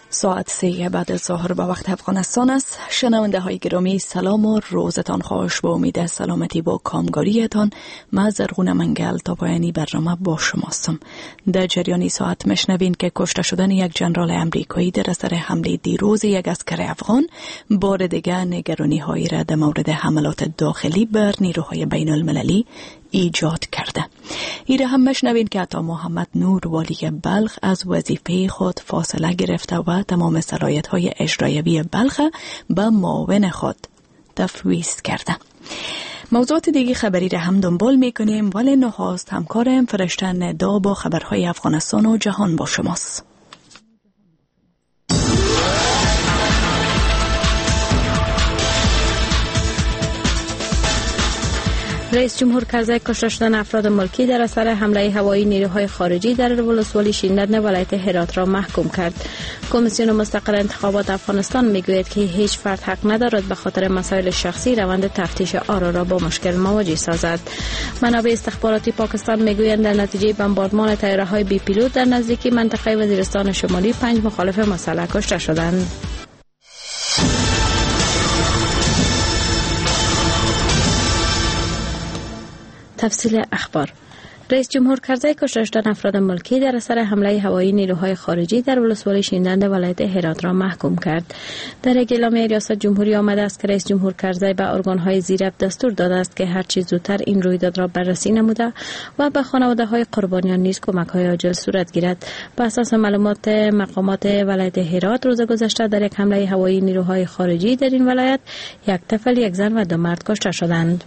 ساعت 3 بعد از ظهر به وقت افغانستان است. شنونده های گرامی سلام و روزتان خوش. با امید سلامتی با کامگاریتان من زرغون منگل تا پایانی برنامه با شماستم. در جریان ساعت مشنوین که کشته شدن یک جنرال امریکایی در اثر حمله دیروز یک عسکر افغان بار دیگر نگرانی هایی را در مورد حملات داخلی بر نیروهای بین المللی ایجاد کرده. ایره هم مشنوین که عطا محمد نور والی بلخ از وظیفه خود فاصله گرفته و تمام صلاحیت‌های اجرایی بلخ به معاون خود تفویض کرده. موضوعات دیگه خبری را هم دنبال میکنیم، ولی نخست همکارم فرشته ندا با خبرهای افغانستان و جهان با شماست. رئیس جمهور کرزی کشته شدن افراد ملکی در اثر حمله هوایی نیروهای خارجی در ولسوالی شینلند ولایت هرات را محکوم کرد. کمیسیون مستقل انتخابات افغانستان میگوید که هیچ فرد حق ندارد به خاطر مسائل شخصی روند تفتیش آرا را با مشکل مواجه سازد. منابع استخباراتی پاکستان میگویند در نتیجه بمباردمان طیاره‌های بی پیلوت در نزدیکی منطقه وزیرستان شمالی 5 مخالف مسلح کشته شدند. تفصیل اخبار. رئیس جمهور کرزی کشته شدن افراد ملکی در اثر حمله هوایی نیروهای خارجی در ولسوالی شینلند ولایت هرات را محکوم کرد. در یک اعلامیه ریاست جمهوری آمده است که رئیس جمهور کرزی به ارگان‌های زیر دستور داده است که هر چه زودتر این رویداد را بررسی نموده و به خانواده‌های قربانیان نیز کمک‌های عاجل صورت گیرد. بر اساس معلومات مقامات ولایت هرات روز گذشته در یک حمله هوایی نیروهای خارجی در این ولایت یک طفل، یک زن و 2 مرد کشته شدند.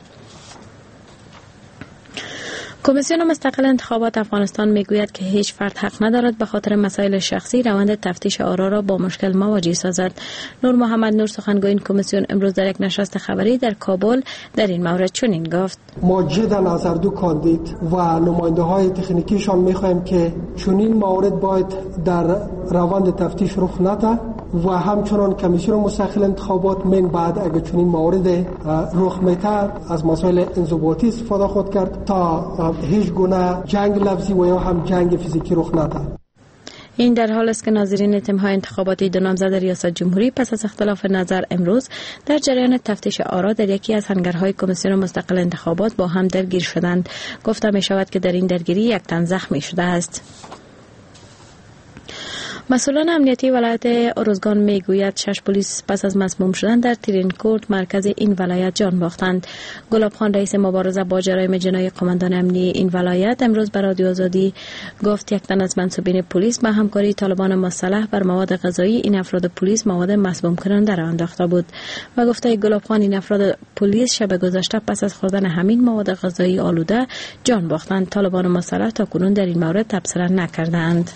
کمیسیون مستقل انتخابات افغانستان میگوید که هیچ فرد حق ندارد به خاطر مسائل شخصی روند تفتیش آرا را با مشکل مواجه سازد. نور محمد نور سخنگوی این کمیسیون امروز در یک نشست خبری در کابل در این مورد چنین گفت: ما جدا از هر دو کاندید و نماینده های تکنیکیشان میخواهیم که چنین موارد باید در روند تفتیش رخ نده و همچنان کمیسیون مستقل انتخابات من بعد اگر چنین موارد رخ میده از مسائل انضباطی استفاده خود کرد تا هیچ گونه جنگ لفظی و یا هم جنگ فیزیکی رخ نده. این در حال است که ناظرین تیم‌های انتخاباتی دو نامزد ریاست جمهوری پس از اختلاف نظر امروز در جریان تفتیش آرا در یکی از هنگرهای کمیسیون مستقل انتخابات با هم درگیر شدند. گفته می شود که در این درگیری 1 تن زخمی شده است. مسئولان امنیتی ولایت ارزگان میگوید 6 پلیس پس از مسموم شدن در ترینکورت مرکز این ولایت جان باختند. گلاب خان رئیس مبارزه با جرایم جنایی قماندان امنی این ولایت امروز به رادیو آزادی گفت 1 تن از منصوبین پلیس با همکاری طالبان مسلح بر مواد غذایی این افراد پلیس مواد مسموم کننده را انداخته بود و گفته گلاب خان این افراد پلیس شب گذشته پس از خوردن همین مواد غذایی آلوده جان باختند. طالبان مسلح تاکنون در این مورد تبصره نکردند.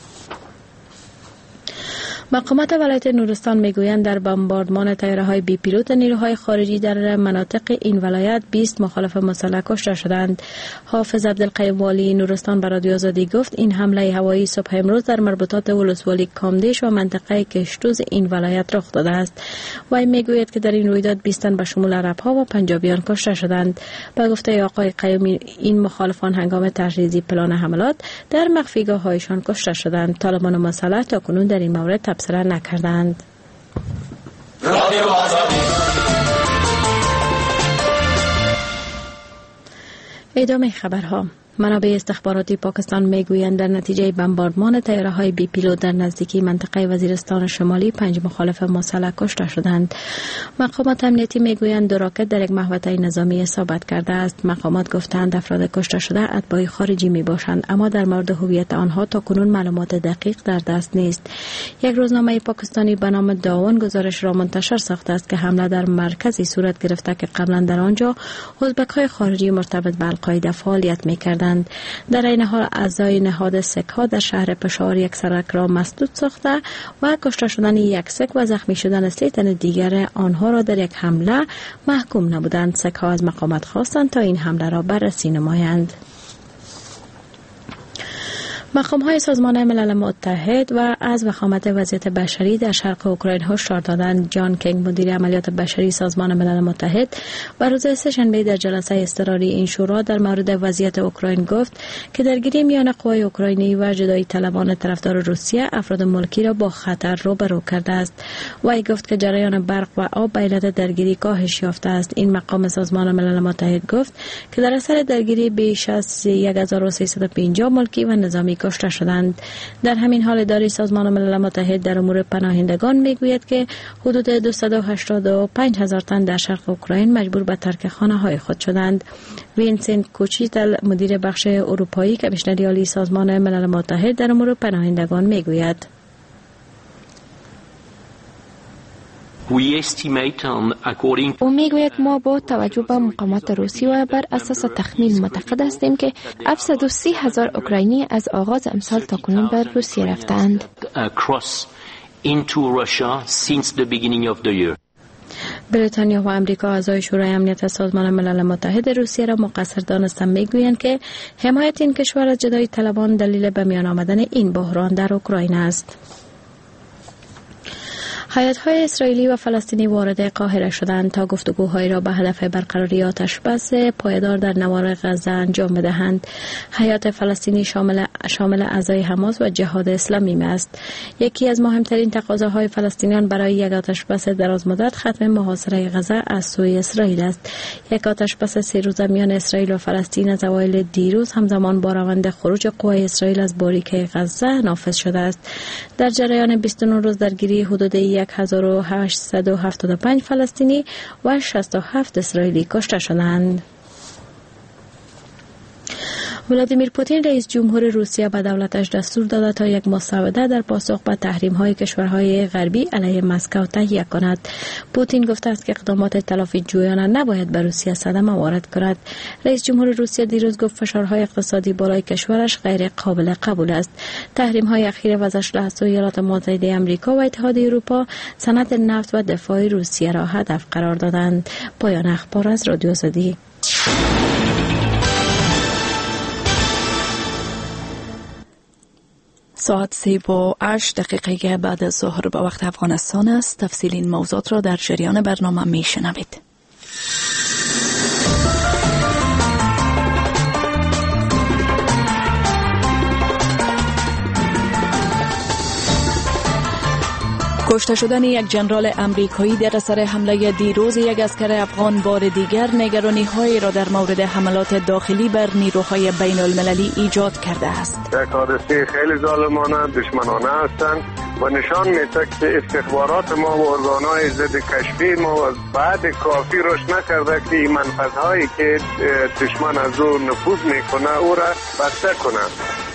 مقامات ولایت نورستان میگویند در بمباردمان طیاره‌های بی پیلوت نیروهای خارجی در مناطق این ولایت 20 مخالف مسلح کشته شدند. حافظ عبدالقیوم والی نورستان به رادیو آزادی گفت این حمله هوایی صبح امروز در مربوطات ولسوالی کامدیش و منطقه کشتوز این ولایت رخ داده است. وی میگوید که در این رویداد 20 تن به شمول عرب‌ها و پنجابیان کشته شدند. به گفته آقای قیومی این مخالفان هنگام تجهیزی پلان حملات در مخفیگاه‌هایشان کشته شدند. طالبان مسلح تاکنون در این مورد تبصره نکردند. ادامه خبرها. منابع استخباراتی پاکستان میگویند در نتیجه بمباردمان طیاره‌های بی پیلوت در نزدیکی منطقه وزیرستان شمالی 5 مخالف مسلح کشته شدند. مقامات امنیتی میگویند 2 راکت در یک محوطه نظامی اصابت کرده است. مقامات گفتند افراد کشته شده اتباع خارجی میباشند، اما در مورد هویت آنها تاکنون معلومات دقیق در دست نیست. یک روزنامه پاکستانی به نام داون گزارش را منتشر ساخته است که حمله در مرکزی صورت گرفته که قبلا در آنجا ازبک‌های خارجی مرتبط به القاعده فعالیت می‌کردند. در این حال اعضای نهاد سک‌ها در شهر پشاور یک سرک را مسدود ساخته و کشته شدن 1 سک و زخمی شدن 3 تن دیگر آنها را در یک حمله محکوم نمودند. سک‌ها از مقامات خواستند تا این حمله را بررسی نمایند. مقام‌های سازمان ملل متحد و از وخامت وضعیت بشری در شرق اوکراین هشدار دادند. جان کینگ، مدیر عملیات بشری سازمان ملل متحد، و روز سه‌شنبه در جلسه اضطراری این شورا در مورد وضعیت اوکراین گفت که درگیری میان قوای اوکراینی و جدایی طلبان طرفدار روسیه افراد ملکی را با خطر روبرو کرده است. وی گفت که جریان برق و آب به علت درگیری کاهش یافته است. این مقام سازمان ملل متحد گفت که در اثر درگیری بیش از 1350 ملکی و نظامی کشته شدند. در همین حال اداره سازمان ملل متحد در امور پناهندگان میگوید که حدود 285,000 تن در شرق اوکراین مجبور به ترک خانه‌های خود شدند. وینسنت کوچیتل، مدیر بخش اروپایی کمیشنری عالی سازمان ملل متحد در امور پناهندگان میگوید: او میگوید ما با توجه به مقامات روسی و بر اساس تخمین معتقد هستیم که 730,000 اوکراینی از آغاز امسال تاکنون بر روسیه رفتند. بریتانیا و امریکا اعضای شورای امنیت سازمان ملل متحد روسیه را مقصر دانستند. میگویند که حمایت این کشور از جدایی طلبان دلیل به میان آمدن این بحران در اوکراین است. هیئت‌های اسرائیلی و فلسطینی وارد قاهره شدند تا گفتگوهایی را به هدف برقراری آتش‌بس پایدار در نوار غزه انجام بدهند. هیئت فلسطینی شامل اعضای حماس و جهاد اسلامی است. یکی از مهمترین تقاضاهای فلسطینیان برای یک آتش‌بس درازمدت ختم محاصره غزه از سوی اسرائیل است. یک آتش‌بس 3 روزه میان اسرائیل و فلسطین از اوایل دیروز همزمان با روند خروج قوای اسرائیل از باریکه غزه نافذ شده است. در جریان 29 روز درگیری حدود 1875 فلسطینی و 67 اسرائیلی کشته شدند. ولادیمیر پوتین رئیس جمهور روسیه به دولتش دستور داده تا یک مسوده در پاسخ به تحریم‌های کشورهای غربی علیه مسکو تهیه کند. پوتین گفته است که اقدامات تلافی جویانه نباید به روسیه صدمه وارد کند. رئیس جمهور روسیه دیروز گفت فشارهای اقتصادی بالای کشورش غیر قابل قبول است. تحریم‌های اخیر وضع شده از ایالات متحده آمریکا و اتحادیه اروپا صنعت نفت و دفاع روسیه را هدف قرار دادند. پایان اخبار از رادیو آزادی. ساعت 3:08 بعد از ظهر به وقت افغانستان است. تفصیل این موضوعات را در جریان برنامه میشنوید. کشته شدن یک ژنرال امریکایی در اثر حمله دیروز یک عسکر افغان بار دیگر نگرانی‌هایی را در مورد حملات داخلی بر نیروهای بین المللی ایجاد کرده است. یک حادثه خیلی ظالمانه دشمنانه هستند و نشان می‌دهد که استخبارات ما و ارگان‌های ضد کشفی ما بعد کافی رشد نکرده که این منفذهایی که دشمن از او نفوذ میکنه او را بسته کنند.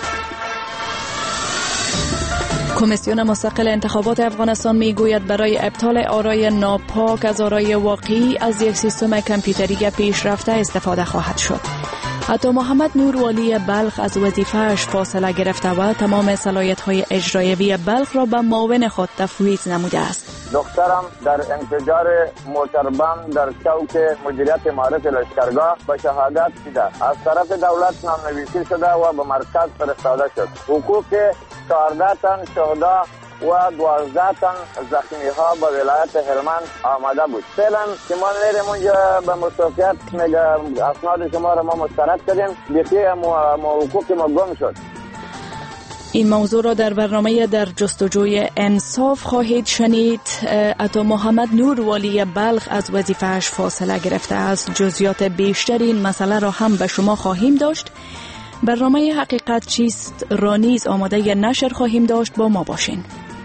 کمیسیون مستقل انتخابات افغانستان میگوید برای ابطال آرای ناپاک از آرای واقعی از یک سیستم کامپیوتری پیشرفته استفاده خواهد شد. عطا محمد نوروالی بلخ از وظیفه‌اش فاصله گرفته و تمام صلاحیت‌های اجرایوی بلخ را به معاون خود تفویض نموده است. دخترم در انفجار موتربم در چوک مدیریت معارف لشکرگاه به شهادت رسید. از طرف دولت نامنویسی شده و به مرکز فرستاده شد. حقوق 14 تن شهدا و 12 تن زخمی ها به ولایت هلمند آمده بود. فعلا که ما میریم اونجا به مصافیت میگه اسناد شما را ما مسترد کردیم، بیخی حقوق ما گم شد. این موضوع را در برنامه در جستجوی انصاف خواهید شنید. عطا محمد نوروالی بلخ از وظیفه‌اش فاصله گرفته است. جزئیات بیشتر این مسئله را هم به شما خواهیم داشت. برنامه حقیقت چیست را نیز آماده نشر خواهیم داشت. با ما باشین.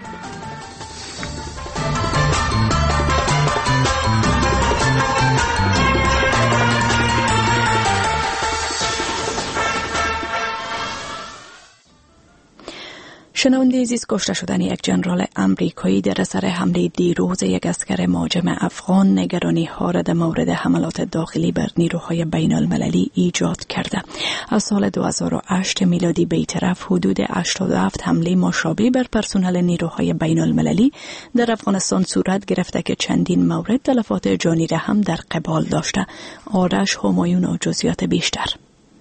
شنونده عزیز، کشته شدن یک ژنرال امریکایی در اثر حمله دیروز یک عسکر مهاجم افغان نگرانی‌ها را در مورد حملات داخلی بر نیروهای بین المللی ایجاد کرده. از سال 2008 میلادی به طرف حدود 87 حمله مشابه بر پرسنل نیروهای بین المللی در افغانستان صورت گرفته که چندین مورد تلفات جانی را هم در قبال داشته. آرش همایون و جزئیات بیشتر.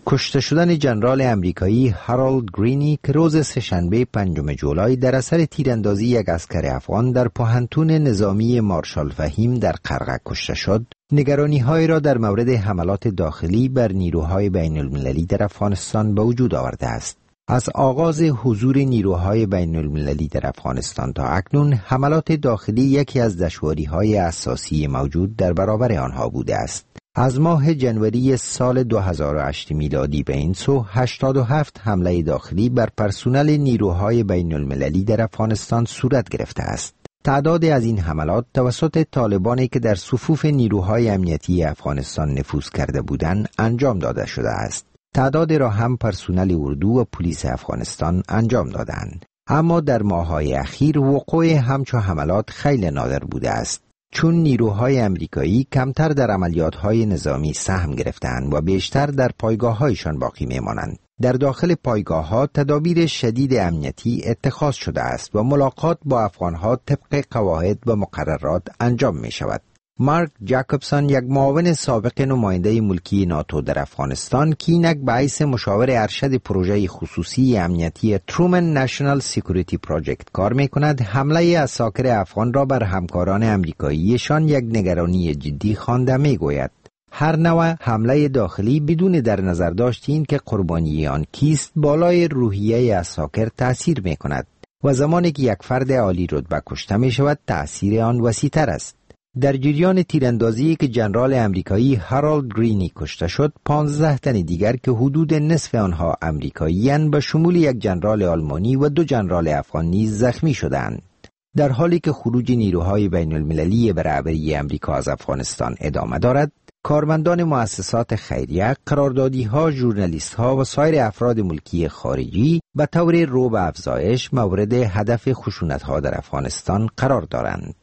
کشته شدن ژنرال امریکایی هارولد گرینی که روز سه‌شنبه 5 جولای در اثر تیراندازی یک عسکر افغان در پوهنتون نظامی مارشال فهیم در قرقه کشته شد، نگرانی‌های را در مورد حملات داخلی بر نیروهای بین‌المللی در افغانستان به وجود آورده است. از آغاز حضور نیروهای بین‌المللی در افغانستان تا اکنون، حملات داخلی یکی از دشواری‌های اساسی موجود در برابر آنها بوده است. از ماه جنوری سال 2008 میلادی به این سو 87 حمله داخلی بر پرسنل نیروهای بین‌المللی در افغانستان صورت گرفته است. تعداد از این حملات توسط طالبانی که در صفوف نیروهای امنیتی افغانستان نفوذ کرده بودند انجام داده شده است. تعداد را هم پرسنل اردو و پلیس افغانستان انجام دادند. اما در ماه‌های اخیر وقوع همچو حملات خیلی نادر بوده است، چون نیروهای امریکایی کمتر در عملیات‌های نظامی سهم گرفتند و بیشتر در پایگاه‌هایشان باقی می‌مانند. در داخل پایگاه‌ها تدابیر شدید امنیتی اتخاذ شده است و ملاقات با افغان‌ها طبق قواعد و مقررات انجام می‌شود. مارک جاکوبسون، یک معاون سابق نماینده ملکی ناتو در افغانستان که اینک به حیث مشاور ارشد پروژه خصوصی امنیتی ترومن نشنال سکیوریتی پروژکت کار می‌کند، حمله عساکر افغان را بر همکاران امریکاییشان یک نگرانی جدی خوانده می‌گوید. هر نوع حمله داخلی بدون در نظر داشت این که قربانی آن کیست، بالای روحیه عساکر تأثیر می‌کند و زمانی که یک فرد عالی رتبه کشته می‌شود تأثیر آن وسیع‌تر است. در جریان تیراندازی که ژنرال امریکایی هارولد گرینی کشته شد، 15 تن دیگر که حدود نصف آنها امریکایی‌اند به شمول یک ژنرال آلمانی و 2 ژنرال افغان نیز زخمی شدند. در حالی که خروج نیروهای بین‌المللی به رهبری امریکا از افغانستان ادامه دارد، کارمندان مؤسسات خیریه، قراردادی‌ها، ژورنالیست‌ها و سایر افراد ملکی خارجی به طور رو به افزایش مورد هدف خشونت‌ها در افغانستان قرار دارند.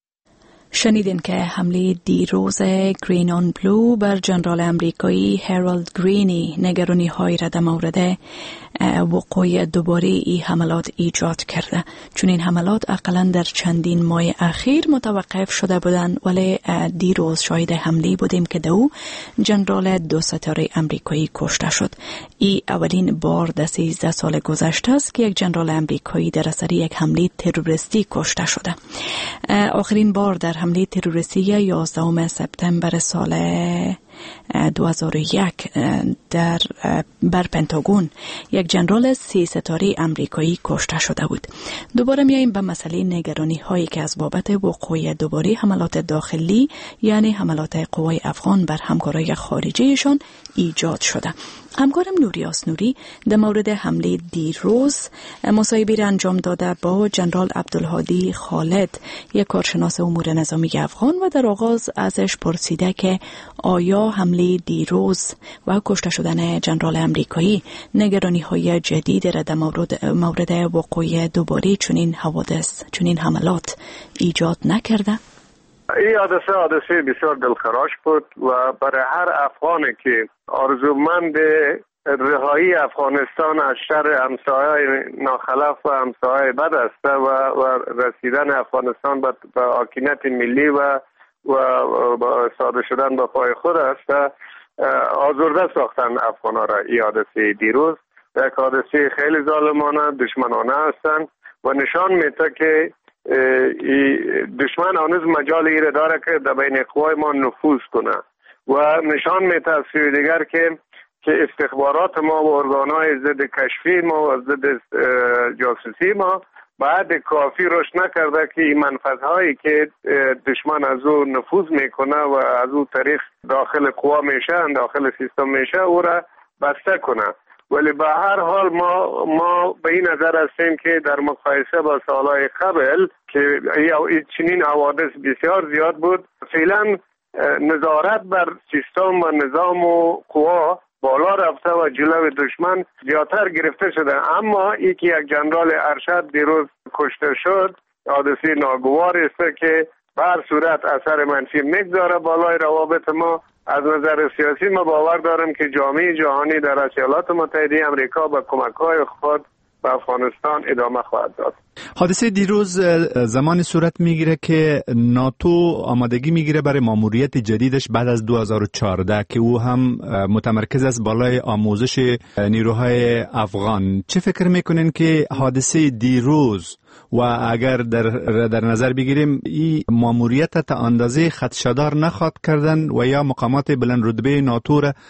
شنیدین که حمله دیروز گرین آن بلو بر ژنرال امریکایی هارولد گرینی نگرانی های را در مورد وقوع دوباره این حملات ایجاد کرده، چون این حملات اقلا در چندین ماه اخیر متوقف شده بودند، ولی دیروز شاهد حمله بودیم که دو ژنرال 2 ستاره امریکایی کشته شد. این اولین بار در 13 سال گذشته است که یک ژنرال امریکایی در اثر یک حمله تروریستی کشته شده. آخرین بار در حمله تروریستی 11 سپتامبر سال 2001 بر پنتاگون یک ژنرال 3 ستاره امریکایی کشته شده بود. دوباره میاییم به مسئله نگرانی هایی که از بابت وقوع دوباره حملات داخلی، یعنی حملات قوای افغان بر همکارای خارجیشان ایجاد شده. همکارم نوریاس نوری در مورد حمله دیروز مصاحبه را انجام داده با ژنرال عبدالهادی خالد، یک کارشناس امور نظامی افغان، و در آغاز ازش پرسیده که آیا حمله دیروز و کشته شدن ژنرال امریکایی نگرانی های جدید را در مورد وقوع دوباره چنین حوادث، چنین حملات ایجاد نکرده؟ این حادثه بسیار دلخراش بود و برای هر افغانی که آرزومند رهایی افغانستان از شر همسایه‌های ناخلف و همسایه‌های بد است و رسیدن افغانستان به حاکمیت ملی و ساده شدن به پای خود است، آزرده ساختن افغان‌ها را. این حادثه دیروز یک حادثه خیلی ظالمانه، دشمنانه هستند و نشان میده که دشمن هنوز مجال ایره داره که در بین قوای ما نفوذ کنه و نشان میده از سوی دیگر که استخبارات ما و ارگانهای ضد کشفی ما و ضد جاسوسی ما بعد کافی رشد نکرده که این منفذهایی که دشمن از او نفوذ میکنه و از او طریق داخل قوا میشه، داخل سیستم میشه، او را بسته کنه. ولی به هر حال ما به این نظر هستیم که در مقایسه با سالهای قبل که چنین حوادث بسیار زیاد بود، فعلا نظارت بر سیستم و نظام و قوا بالا رفته و جلو دشمن زیادتر گرفته شده. اما ای که یک ژنرال ارشد دیروز کشته شد، حادثه ناگوار است که به هر صورت اثر منفی میگذاره بالای روابط ما. از نظر سیاسی ما باور دارم که جامعه جهانی در ایالات متحده آمریکا با کمک‌های خود به افغانستان ادامه خواهد داد. حادثه دیروز زمان صورت میگیره که ناتو آمادگی میگیره برای ماموریت جدیدش بعد از 2014 که او هم متمرکز است بالای آموزش نیروهای افغان. چه فکر میکنین که حادثه دیروز و اگر در نظر بگیریم این ماموریت تا اندازه خدشه‌دار نخواد کردن و یا مقامات بلند رتبه ناتو را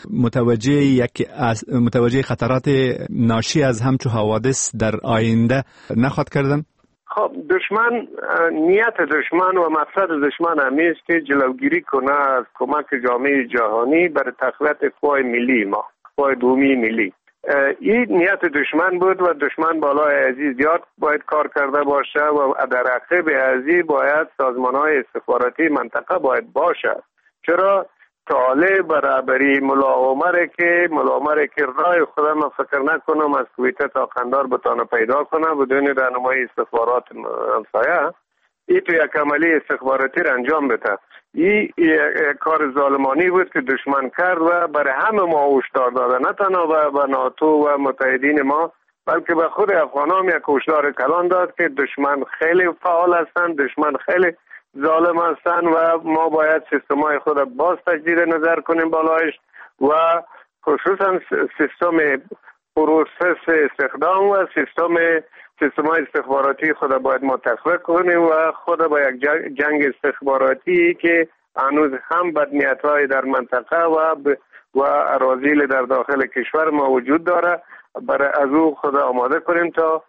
متوجه خطرات ناشی از همچو حوادث در آینده نخواد کردن؟ خب دشمن، نیت دشمن و مقصد دشمن همیست که جلوگیری کنه از کمک جامعه جهانی برای تقویت قوای ملی ما، قوای دومی ملی. این نیت دشمن بود و دشمن بالای ازی زیاد باید کار کرده باشه و در عقب ازی باید سازمان‌های استخباراتی منطقه باید باشه. چرا؟ طالب برابری ملاومره که رای خودم من فکر نکنم از کویته تا قندار بتانه پیدا کنه بدون راهنمایی استخبارات همسایه. این تو یک عملی استخباراتی را انجام بده. این کار ظالمانی بود که دشمن کرد و برای همه ما هشدار داده، نه تنها به ناتو و متحدین ما بلکه به خود افغان هم یک هشدار کلان داد که دشمن خیلی فعال هستند، دشمن خیلی ظالم هستند و ما باید سیستمای خود باز تجدید نظر کنیم بالایش و خصوصا سیستم پروسس استخدام و سیستمای استخباراتی خود باید ما تقویت کنیم و خود با یک جنگ استخباراتی که هنوز هم بدنیت‌های در منطقه و اراذل در داخل کشور ما وجود داره، برای از او خود آماده کنیم تا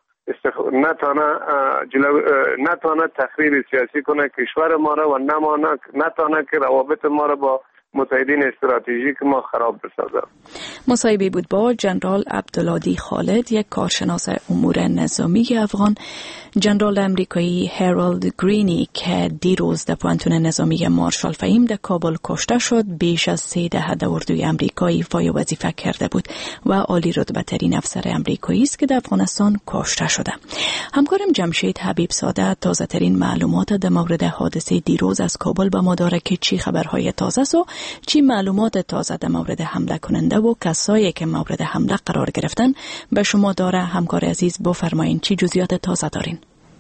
نتانه تخریب سیاسی کنه کشور ما را و نتانه که روابط ما را با متحدین استراتژیک ما خراب بسازه. مصاحبه بود با جنرال عبدالعادی خالد، یک کارشناس امور نظامی افغان. جنرال امریکایی هرالد گرینی که دیروز در پوانتون نظامی مارشال فهیم در کابل کشته شد، بیش از 3 دهه اردوی امریکایی فای وظیفه کرده بود و عالی رتبه ترین افسر امریکایی است که در افغانستان کشته شده. همکارم جمشید حبیب ساده تازه ترین معلومات در مورد حادثه دیروز از کابل به ما داره که چی خبرهای تازه است و چی معلومات تازه در مورد حمله کننده و کسایی که مورد حمله قرار گرفتن به شما داره. همکار عزیز بفرمایین چی جزئیات تازه دارین؟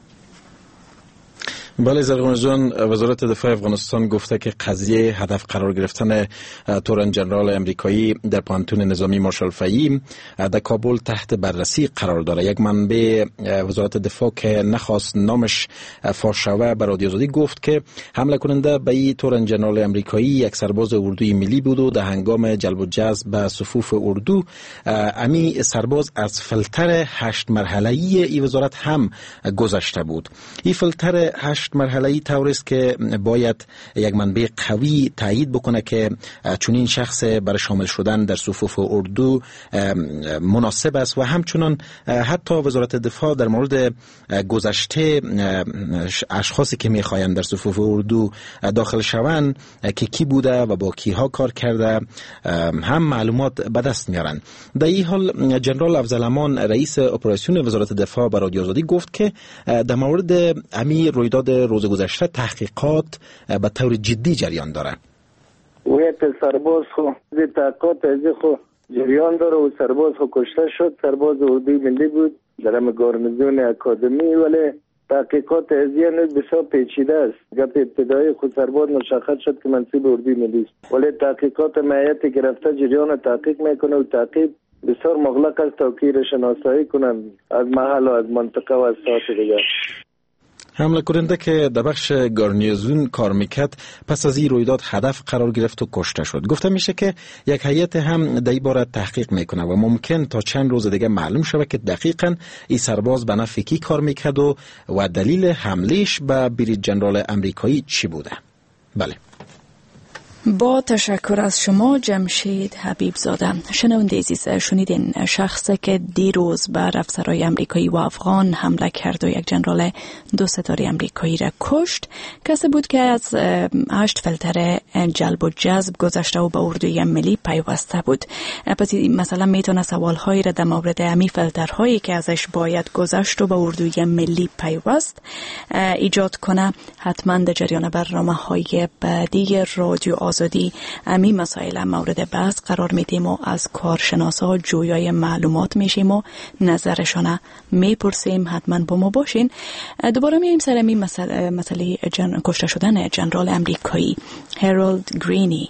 بله زرغون جان، وزارت دفاع افغانستان گفته که قضیه هدف قرار گرفتن تورن جنرال امریکایی در پانتون نظامی مارشال فهیم در کابل تحت بررسی قرار داره. یک منبع وزارت دفاع که نخواست نامش فاش شود به رادیو آزادی گفت که حمله کننده به این تورن جنرال امریکایی یک سرباز اردوی ملی بود و در هنگام جلب و جذب به صفوف اردو امی سرباز از فیلتر 8 مرحله‌ای این وزارت هم گذشته بود. این فیلتر 8 مرحله‌ای طور است که باید یک منبع قوی تایید بکنه که چنین شخص برای شامل شدن در صفوف اردو مناسب است و همچنان حتی وزارت دفاع در مورد گذشته اشخاصی که میخواین در صفوف اردو داخل شوند که کی بوده و با کیها کار کرده هم معلومات به دست میارن. در این حال جنرال افضل امان رئیس اپراسیون وزارت دفاع به رادیو آزادی گفت که در مورد امی رویداد روز گذشته تحقیقات به طور جدی جریان داره. ویت سرباز خو تحقیقات از خو جریان داره و سرباز خو کشته شد. سرباز اردوی ملی بود در هم گارنیزون اکادمی، ولی تحقیقات از بسیار پیچیده است. گپ ابتدایی خود سرباز مشخص شد که منصب اردوی ملی است، ولی تحقیقات مهیت گرفته جریان تحقیق میکنه و تحقیق بسیار مغلق است تا که شناسایی کنند از محل و از منطقه و از ساعت دیگر. حمله کننده که در بخش گارنیزون کار میکرد پس از این رویداد هدف قرار گرفت و کشته شد. گفته میشه که یک هیئت هم در این باره تحقیق میکنه و ممکن تا چند روز دیگه معلوم شود که دقیقاً این سرباز به نفع کی کار میکرد و دلیل حملهش به بریگیر جنرال امریکایی چی بوده. بله، با تشکر از شما جمشید حبیب زاده. شنونده عزیز، شنیدین شخصی که دیروز بر افسرهای امریکایی و افغان حمله کرد و یک جنرال 2 ستاره امریکایی را کشت کسی بود که از 8 فیلتر جلب و جذب گذشته و به اردوی ملی پیوسته بود. پس مثلا میتونه سوالهایی را در مورد امی فیلترهایی که ازش باید گذشت و به اردوی ملی پیوست ایجاد کنه. حتما در جریان برنامه‌های بعدی رادیو آزادی امی مسائل مورد بحث قرار میدیم و از کارشناسا جویای معلومات میشیم و نظرشان میپرسیم. حتما با ما باشین. دوباره میایم سر این مسئله کشته شدن جنرال امریکایی هرالد گرینی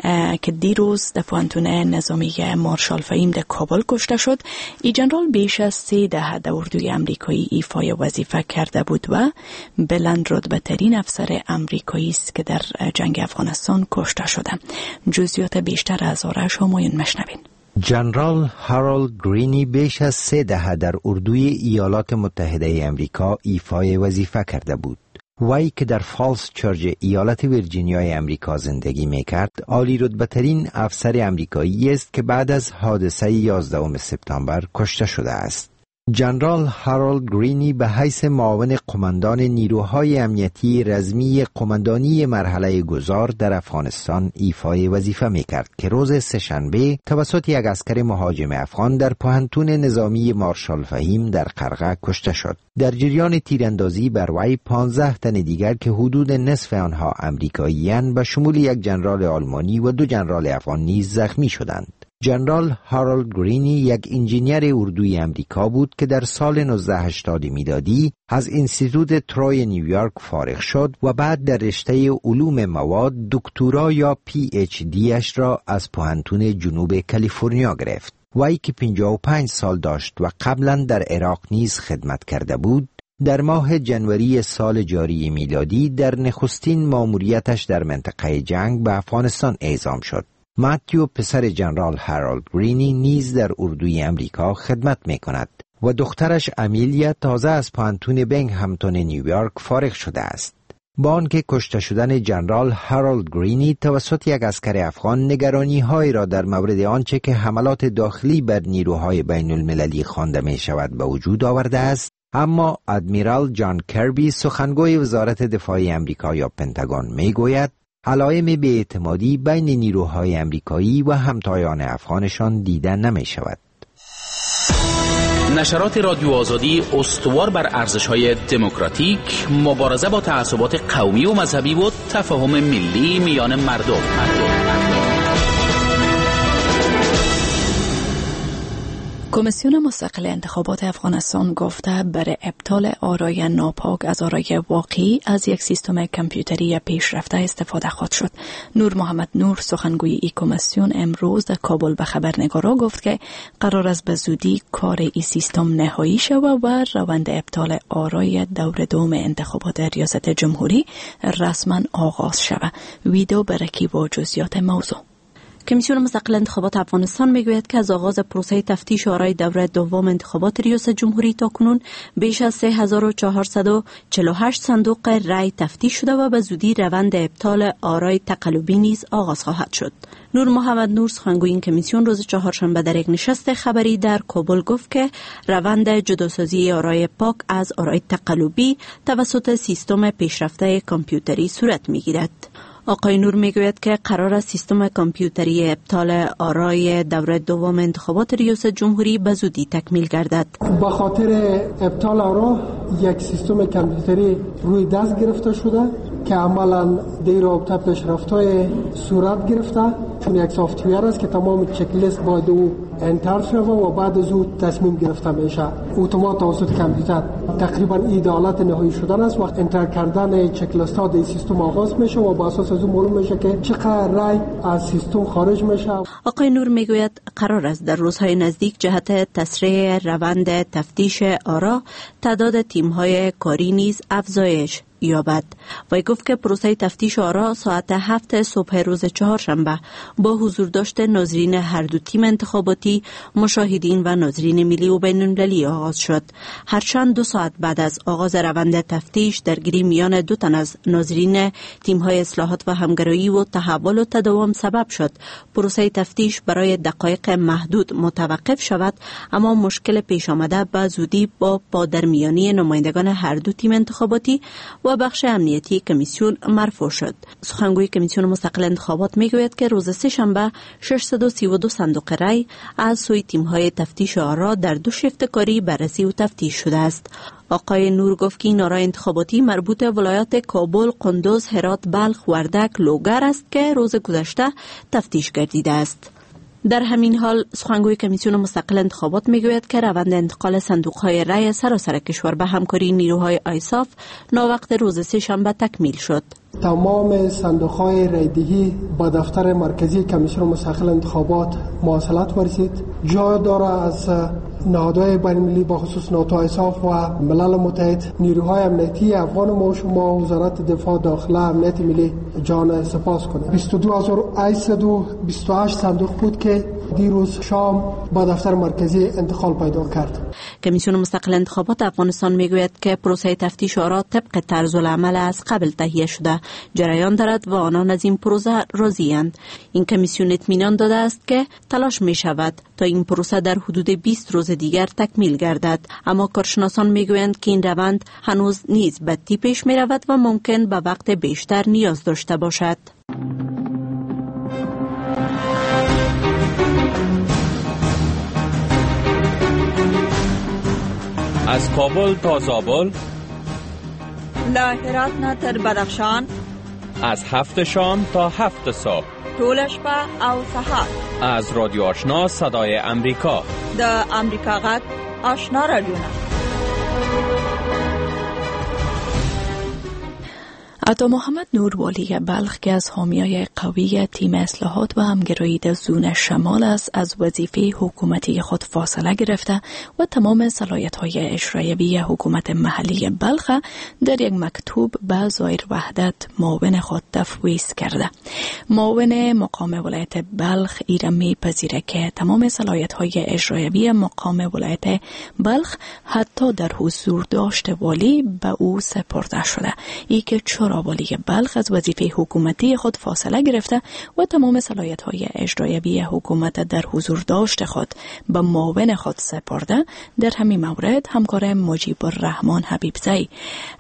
که دیروز در پانتون نظامی مارشال فهیم در کابل کشته شد. این جنرال بیش از 3 دهه در اردوی امریکایی ایفای وظیفه کرده بود و بلند رتبه ترین افسر امریکایی است که در جنگ افغانستان کشته شده. جزئیات بیشتر از آرش همایون مشنوین. جنرال هارولد گرینی بیش از 3 دهه در اردوی ایالات متحده امریکا ایفای وظیفه کرده بود. وی که در فالس چرچ ایالت ویرجینیای امریکا زندگی میکرد، عالی رتبه ترین افسر امریکایی است که بعد از حادثه 11 سپتامبر کشته شده است. جنرال هارولد گرینی به حیث معاون قماندان نیروهای امنیتی رزمی قماندانی مرحله گذار در افغانستان ایفای وظیفه میکرد که روز سه‌شنبه توسط یک عسکر مهاجم افغان در پوهنتون نظامی مارشال فهیم در قرغه کشته شد. در جریان تیراندازی بر وی 15 تن دیگر که حدود نصف آنها امریکایی‌اند به شمول یک جنرال آلمانی و 2 جنرال افغان نیز زخمی شدند. جنرال هارولد گرینی یک انجینیر اردوی امریکا بود که در سال 1980 میلادی از انستیتوت تروی نیویورک فارغ شد و بعد در رشته علوم مواد دکترا یا PhD اش را از پوهنتون جنوب کالیفرنیا گرفت. وی که 55 سال داشت و قبلا در عراق نیز خدمت کرده بود، در ماه جنوری سال جاری میلادی در نخستین مأموریتش در منطقه جنگ به افغانستان اعزام شد. ماتیو پسر جنرال هارولد گرینی نیز در اردوی امریکا خدمت می کند و دخترش امیلیا تازه از پوهنتون بینگهمتون نیویورک فارغ شده است. با آنکه کشته شدن جنرال هارولد گرینی توسط یک عسکر افغان نگرانی‌هایی را در مورد آنچه که حملات داخلی بر نیروهای بین المللی خوانده می شود به وجود آورده است، اما ادمیرال جان کربی سخنگوی وزارت دفاع امریکا یا پنتاگون می گوید علائم بی‌اعتمادی بین نیروهای امریکایی و همتایان افغانشان دیده نمی شود. نشرات رادیو آزادی استوار بر ارزش‌های دموکراتیک، مبارزه با تعصبات قومی و مذهبی و تفاهم ملی میان مردم. کمیسیون مستقل انتخابات افغانستان گفته برای ابطال آرای ناپاک از آرای واقعی از یک سیستم کامپیوتری پیشرفته استفاده خواهد شد. نور محمد نور سخنگوی این کمیسیون امروز در کابل به خبرنگارا گفت که قرار است به زودی کار این سیستم نهایی شود و روند ابطال آرای دور دوم انتخابات ریاست جمهوری رسما آغاز شود. ویدیو برکی با جزئیات موضوع. کمیسیون مستقل انتخابات افغانستان میگوید که از آغاز پروسه تفتیش آرای دوره دوم انتخابات ریاست جمهوری تاکنون بیش از 3448 صندوق رای تفتیش شده و به زودی روند ابطال آرای تقلبی نیز آغاز خواهد شد. نور محمد نور سخنگوی این کمیسیون روز چهارشنبه در یک نشست خبری در کابل گفت که روند جداسازی آرای پاک از آرای تقلبی توسط سیستم پیشرفته کامپیوتری صورت میگیرد. آقای نور میگوید که قرار است سیستم کامپیوتری ابطال آرای دوره دوم انتخابات ریاست جمهوری به زودی تکمیل گردد. با خاطر ابطال آرا یک سیستم کامپیوتری روی دست گرفته شده که عملا در رابطه پیشرفت‌های صورت گرفته، چون یک سافتویر است که تمام چک لیست باید او انتر شود و بعد از او تصمیم گرفته میشه اتومات توسط کامپیوتر. تقریبا ایدالت نهایی شدن است. وقت انتر کردن چک لیست ها در سیستم آغاز میشه و با اساس از اون معلوم میشه که چقدر رای از سیستم خارج میشه. آقای نور میگوید قرار است در روزهای نزدیک جهت تسریع روند تفتیش آرا تعداد تیم‌های کاری نیز افزایش یابد. وی گفت که پروسه تفتیش آرا ساعت 7 صبح روز چهارشنبه با حضور داشته ناظرین هر دو تیم انتخاباتی، مشاهدین و ناظرین ملی و بین المللی آغاز شد. هرچند 2 ساعت بعد از آغاز روند تفتیش درگیری میان 2 تن از ناظرین تیم‌های اصلاحات و همگرایی و تحول و تداوم سبب شد پروسه تفتیش برای دقایق محدود متوقف شود، اما مشکل پیش آمده به زودی با پادرمیانی نمایندگان هر دو تیم انتخاباتی و بخش امنیتی کمیسیون مرفوع شد. سخنگوی کمیسیون مستقل انتخابات میگوید که روز سه‌شنبه 632 صندوق رای از سوی تیم‌های تفتیش آرا در 2 شیفت کاری بررسی و تفتیش شده است. آقای نور گفت که این آرای انتخاباتی مربوط ولایات کابل، قندوز، هرات، بلخ، وردک، لوگر است که روز گذشته تفتیش گردیده است. در همین حال سخنگوی کمیسیون مستقل انتخابات میگوید که روند انتقال صندوق‌های رای سراسر کشور به همکاری نیروهای آیساف ناوقت روز سه‌شنبه تکمیل شد. تمام صندوق‌های رایدهی با دفتر مرکزی کمیسیون مستقل انتخابات مواصلت ورزید. جای داره از نهادهای بین‌المللی با خصوص ناتو، آیساف و ملل متحد، نیروهای امنیتی افغان ما و شما، وزارت دفاع، داخله، امنیت ملی جان سپاس کنیم. 22828 صندوق بود که دیروز شام با دفتر مرکزی انتقال پیدا کرد. کمیسیون مستقل انتخابات افغانستان میگوید که پروسه تفتیش آرا طبق طرز العمل از قبل تهیه شده جریان دارد و آنان از این پروسه راضی‌اند. این کمیسیون اطمینان داده است که تلاش می شود تا این پروسه در حدود 20 روز دیگر تکمیل گردد، اما کارشناسان میگویند که این روند هنوز نیز بدی پیش می رود و ممکن به وقت بیشتر نیاز داشته باشد. از کابل تا زابل، له هرات نه تر بدخشان، از 7 شام تا 7 صبح، ټول شپه او سهار، از رادیو آشنا صدای امریکا، د امریکا غږ آشنا رادیونا. عطا محمد نور والی بلخ که از حامیای قوی تیم اصلاحات و همگرایی در زون شمال است، از وظیفه حکومتی خود فاصله گرفته و تمام صلاحیت‌های اجرایی حکومت محلی بلخ در یک مکتوب به زایر وحدت معاون خود تفویض کرده. معاون مقام ولایت بلخ ایران می‌پذیره که تمام صلاحیت‌های اجرایی مقام ولایت بلخ حتی در حضور داشت والی به او سپرده شده. ای که چرا والی بلخ از وظیفه حکومتی خود فاصله گرفته و تمام صلاحیت‌های اجرایی حکومت در حضور داشت خود به معاون خود سپرده، در همین مورد همکار مجیب الرحمن حبیبزی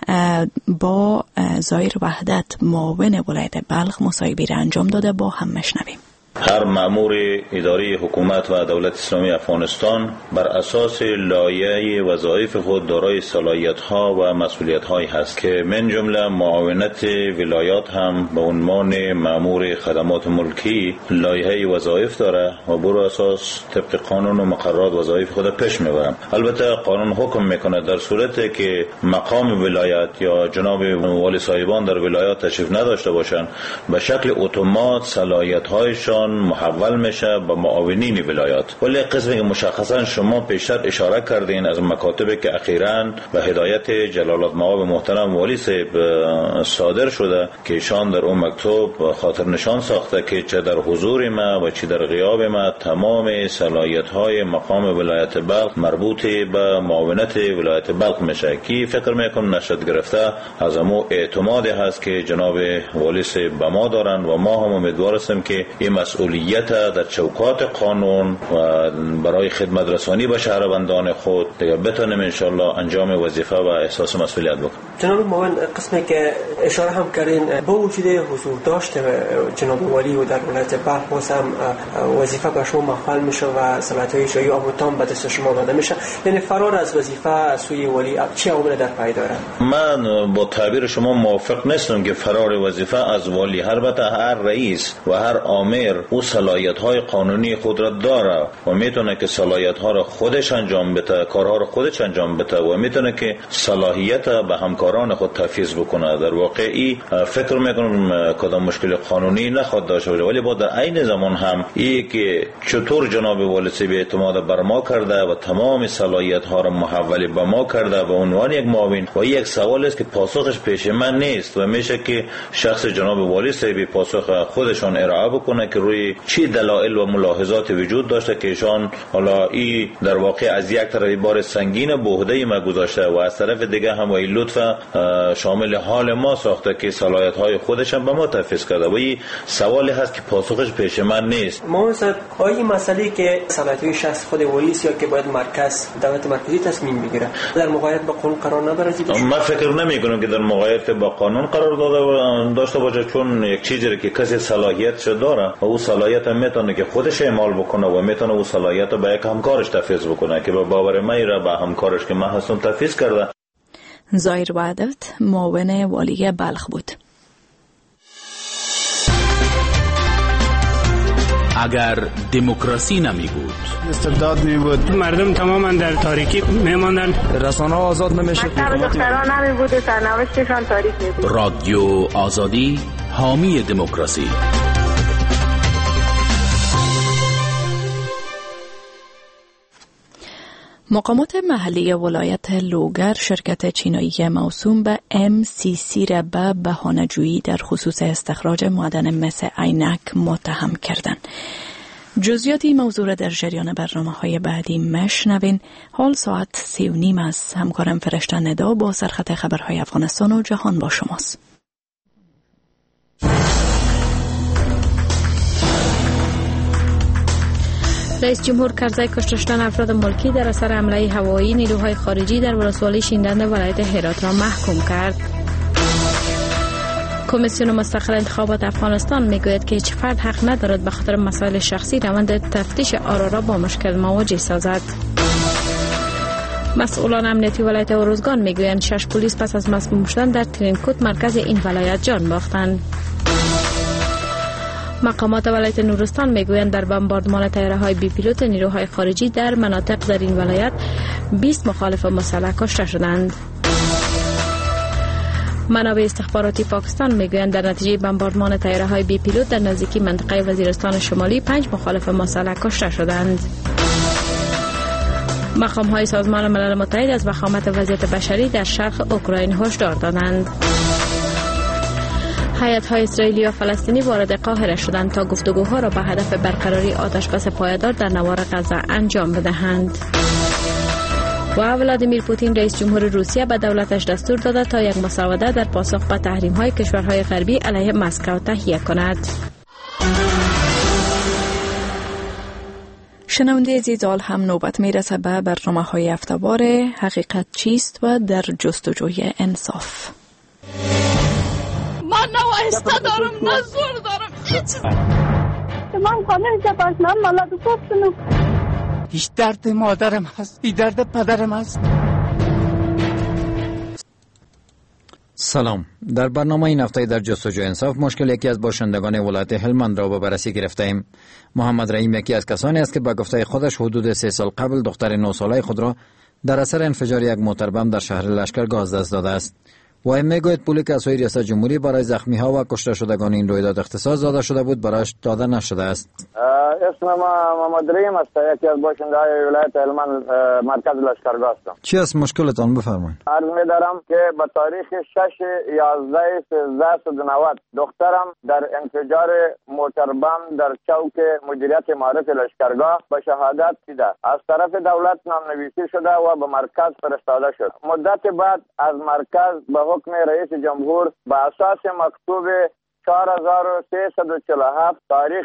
با زایر وحدت معاون ولایت بلخ مصاحبه را انجام داده. با هم مشنویم. هر مأمور اداری حکومت و دولت اسلامی افغانستان بر اساس لایحه وظایف خود دارای صلاحیت‌ها و مسئولیت‌هایی هست که من جمله معاونت ولایات هم به عنوان مأمور خدمات ملکی لایحه وظایف داره و بر اساس طبق قانون و مقررات وظایف خود پیش میبرم. البته قانون حکم میکنه در صورتی که مقام ولایت یا جناب والی صاحبان در ولایات تشریف نداشته باشند، به شکل اتومات صلاحیت‌هایشان محول میشه به معاونین ولایات. ولی قسمی که مشخصا شما پیشتر اشاره کردین از مکاتبی که اخیراً به هدایت جلالت مآب محترم والی صاحب صادر شده که ایشان در اون مکتوب خاطر نشان ساخته که چه در حضور ما و چه در غیاب ما تمام صلاحیت‌های مقام ولایت بلخ مربوط به معاونت ولایت بلخ میشه که فکر میکنم نشد گرفته از امو اعتمادی هست که جناب والی صاحب به ما دارن و ما هم امیدوار هستیم که این مسئولیت در چوکات قانون و برای خدمت رسانی به شهروندان خود دیگه بتونیم انشالله انجام وظیفه و احساس مسئولیت بکنیم. جناب معاون، قسمی که اشاره هم کردین با وجود حضور داشته جناب والی و در ولایت بلخ باز هم وظیفه به شما محول میشه و صلاحیت‌های اجرایی آموتان به دست شما داده میشه، یعنی فرار از وظیفه سوی والی چه عامل در پی داره؟ من با تعبیر شما موافق نیستم که فرار وظیفه از والی. البته هر رئیس و هر آمر او صلاحیت‌های قانونی خود را داره و میتونه که صلاحیت‌ها را خودش انجام بده، کارها را خودش انجام بده و میتونه که صلاحیت به همکاران خود تفویض بکنه. در واقعی فکر میکنم کدام مشکل قانونی نخواد داشته باشه، ولی با در عین زمان هم این که چطور جناب والی صاحب اعتماد بر ما کرده و تمام صلاحیت‌ها را محول به ما کرده به عنوان یک معاون و یک سوال است که پاسخش پیش من نیست و میشه که شخص جناب والی صاحب پاسخ خودشان ارائه بکنه که روی چی دلایل و ملاحظات وجود داشته که ایشان حالا این در واقع از یک طرف بار سنگین به عهده ما گذاشته و از طرف دیگه هم این لطف شامل حال ما ساخته که صلاحیت‌های خودش هم به ما تفویض کرده و این سوالی هست که پاسخش پیش من نیست. ما صاحب آیا مسئله که صلاحیت‌های شخص خود والی است یا که باید مرکز دولت مرکزی تصمیم بگیره در مقایسه با قانون قرار نداره؟ من فکر نمی‌کنم که در مقایسه با قانون قرار داشته باشه، چون یک چیزی که کسی صلاحیتش داره و او صلاحیت میتونه که خودش اعمال بکنه و میتونه او صلاحیت رو به یک همکارش تفویض بکنه که به باور من را به همکارش که من هستم تفویض کرده. زایر وعدت معاون والی بلخ بود. اگر دموکراسی نمی بود، استبداد می بود، مردم تماما در تاریکی می ماندن، رسانه آزاد نمیشد، دختران نمی بود، سرنوشتشان تاریک می بود. رادیو آزادی حامی دموکراسی. مقامات محلی ولایت لوگر شرکت چینایی موسوم به MCC را به بهانه‌جویی در خصوص استخراج معدن مس عینک متهم کردند. جزئیاتی موضوع را در جریان برنامه‌های بعدی مشنوین. حال ساعت 3:30 است. همکارم فرشته ندا با سرخط خبرهای افغانستان و جهان با شماست. رئیس جمهور کرزی کشته شدن افراد ملکی در اثر حمله هوایی نیروهای خارجی در ولسوالی شینډنډ ولایت هرات را محکوم کرد. کمیسیون مستقل انتخابات افغانستان میگوید که هیچ فرد حق ندارد به خاطر مسائل شخصی روند تفتیش آرا را با مشکل مواجه سازد. مسئولان امنیتی ولایت اروزگان میگویند 6 پلیس پس از مسموم شدن در ترینکوت مرکز این ولایت جان باختند. مقامات ولایت نورستان میگویند در بمباردمان طیاره‌های بی پیلوت نیروهای خارجی در مناطق در این ولایت 20 مخالف مسلح کشته شدند. منابع استخباراتی پاکستان میگویند در نتیجه بمباردمان طیاره‌های بی پیلوت در نزدیکی منطقه وزیرستان شمالی 5 مخالف مسلح کشته شدند. مقام‌های سازمان ملل متحد از وخامت وضعیت بشری در شرق اوکراین هشدار دادند. هیئت‌های اسرائیلی و فلسطینی وارد قاهره شدند تا گفتگوها را به هدف برقراری آتشبس پایدار در نوار غزه انجام بدهند. و ولادیمیر پوتین رئیس جمهور روسیه به دولتش دستور داده تا یک مسوده در پاسخ به تحریم‌های کشورهای غربی علیه مسکو تهیه کند. شنونده عزیز، هم نوبت میرسه به برنامه‌های هفته‌وار حقیقت چیست و در جستجوی انصاف. من نه وایسته دارم نه زور دارم هیچ. من خانه جباشنام مالات گفتم. هیچ درد مادرم هست، هیچ درد پدرم هست. سلام. در برنامه این هفته در جستجوی انصاف مشکل یکی از باشندگان ولایت هلمند را به بررسی گرفته ایم. محمد رحیم یکی از کسانی است که به گفته خودش حدود 3 سال قبل دختر 9 ساله خود را در اثر انفجار یک موتر بم در شهر لشکرگاه از دست داده است. و این میگوید پولی که از سوی ریاست جمهوری برای زخمی ها و کشته شدگان این رویداد اختصاص داده شده بود برایش داده نشده است. اسم محمد رحیم است، یکی از باشنده‌های ولایت هلمند مرکز لشکرگاه هستم. چی است مشکلتان؟ بفرمایید. عرض می‌دارم که به تاریخ 6/11/1390 دخترم در انفجار موتر بم در چوک مدیریت معارف لشکرگاه به شهادت رسیده. از طرف دولت نامنویسی شده و به مرکز فرستاده شد. مدت بعد از مرکز به حکم رئیس جمهور به اساس مکتوب 4347 تاریخ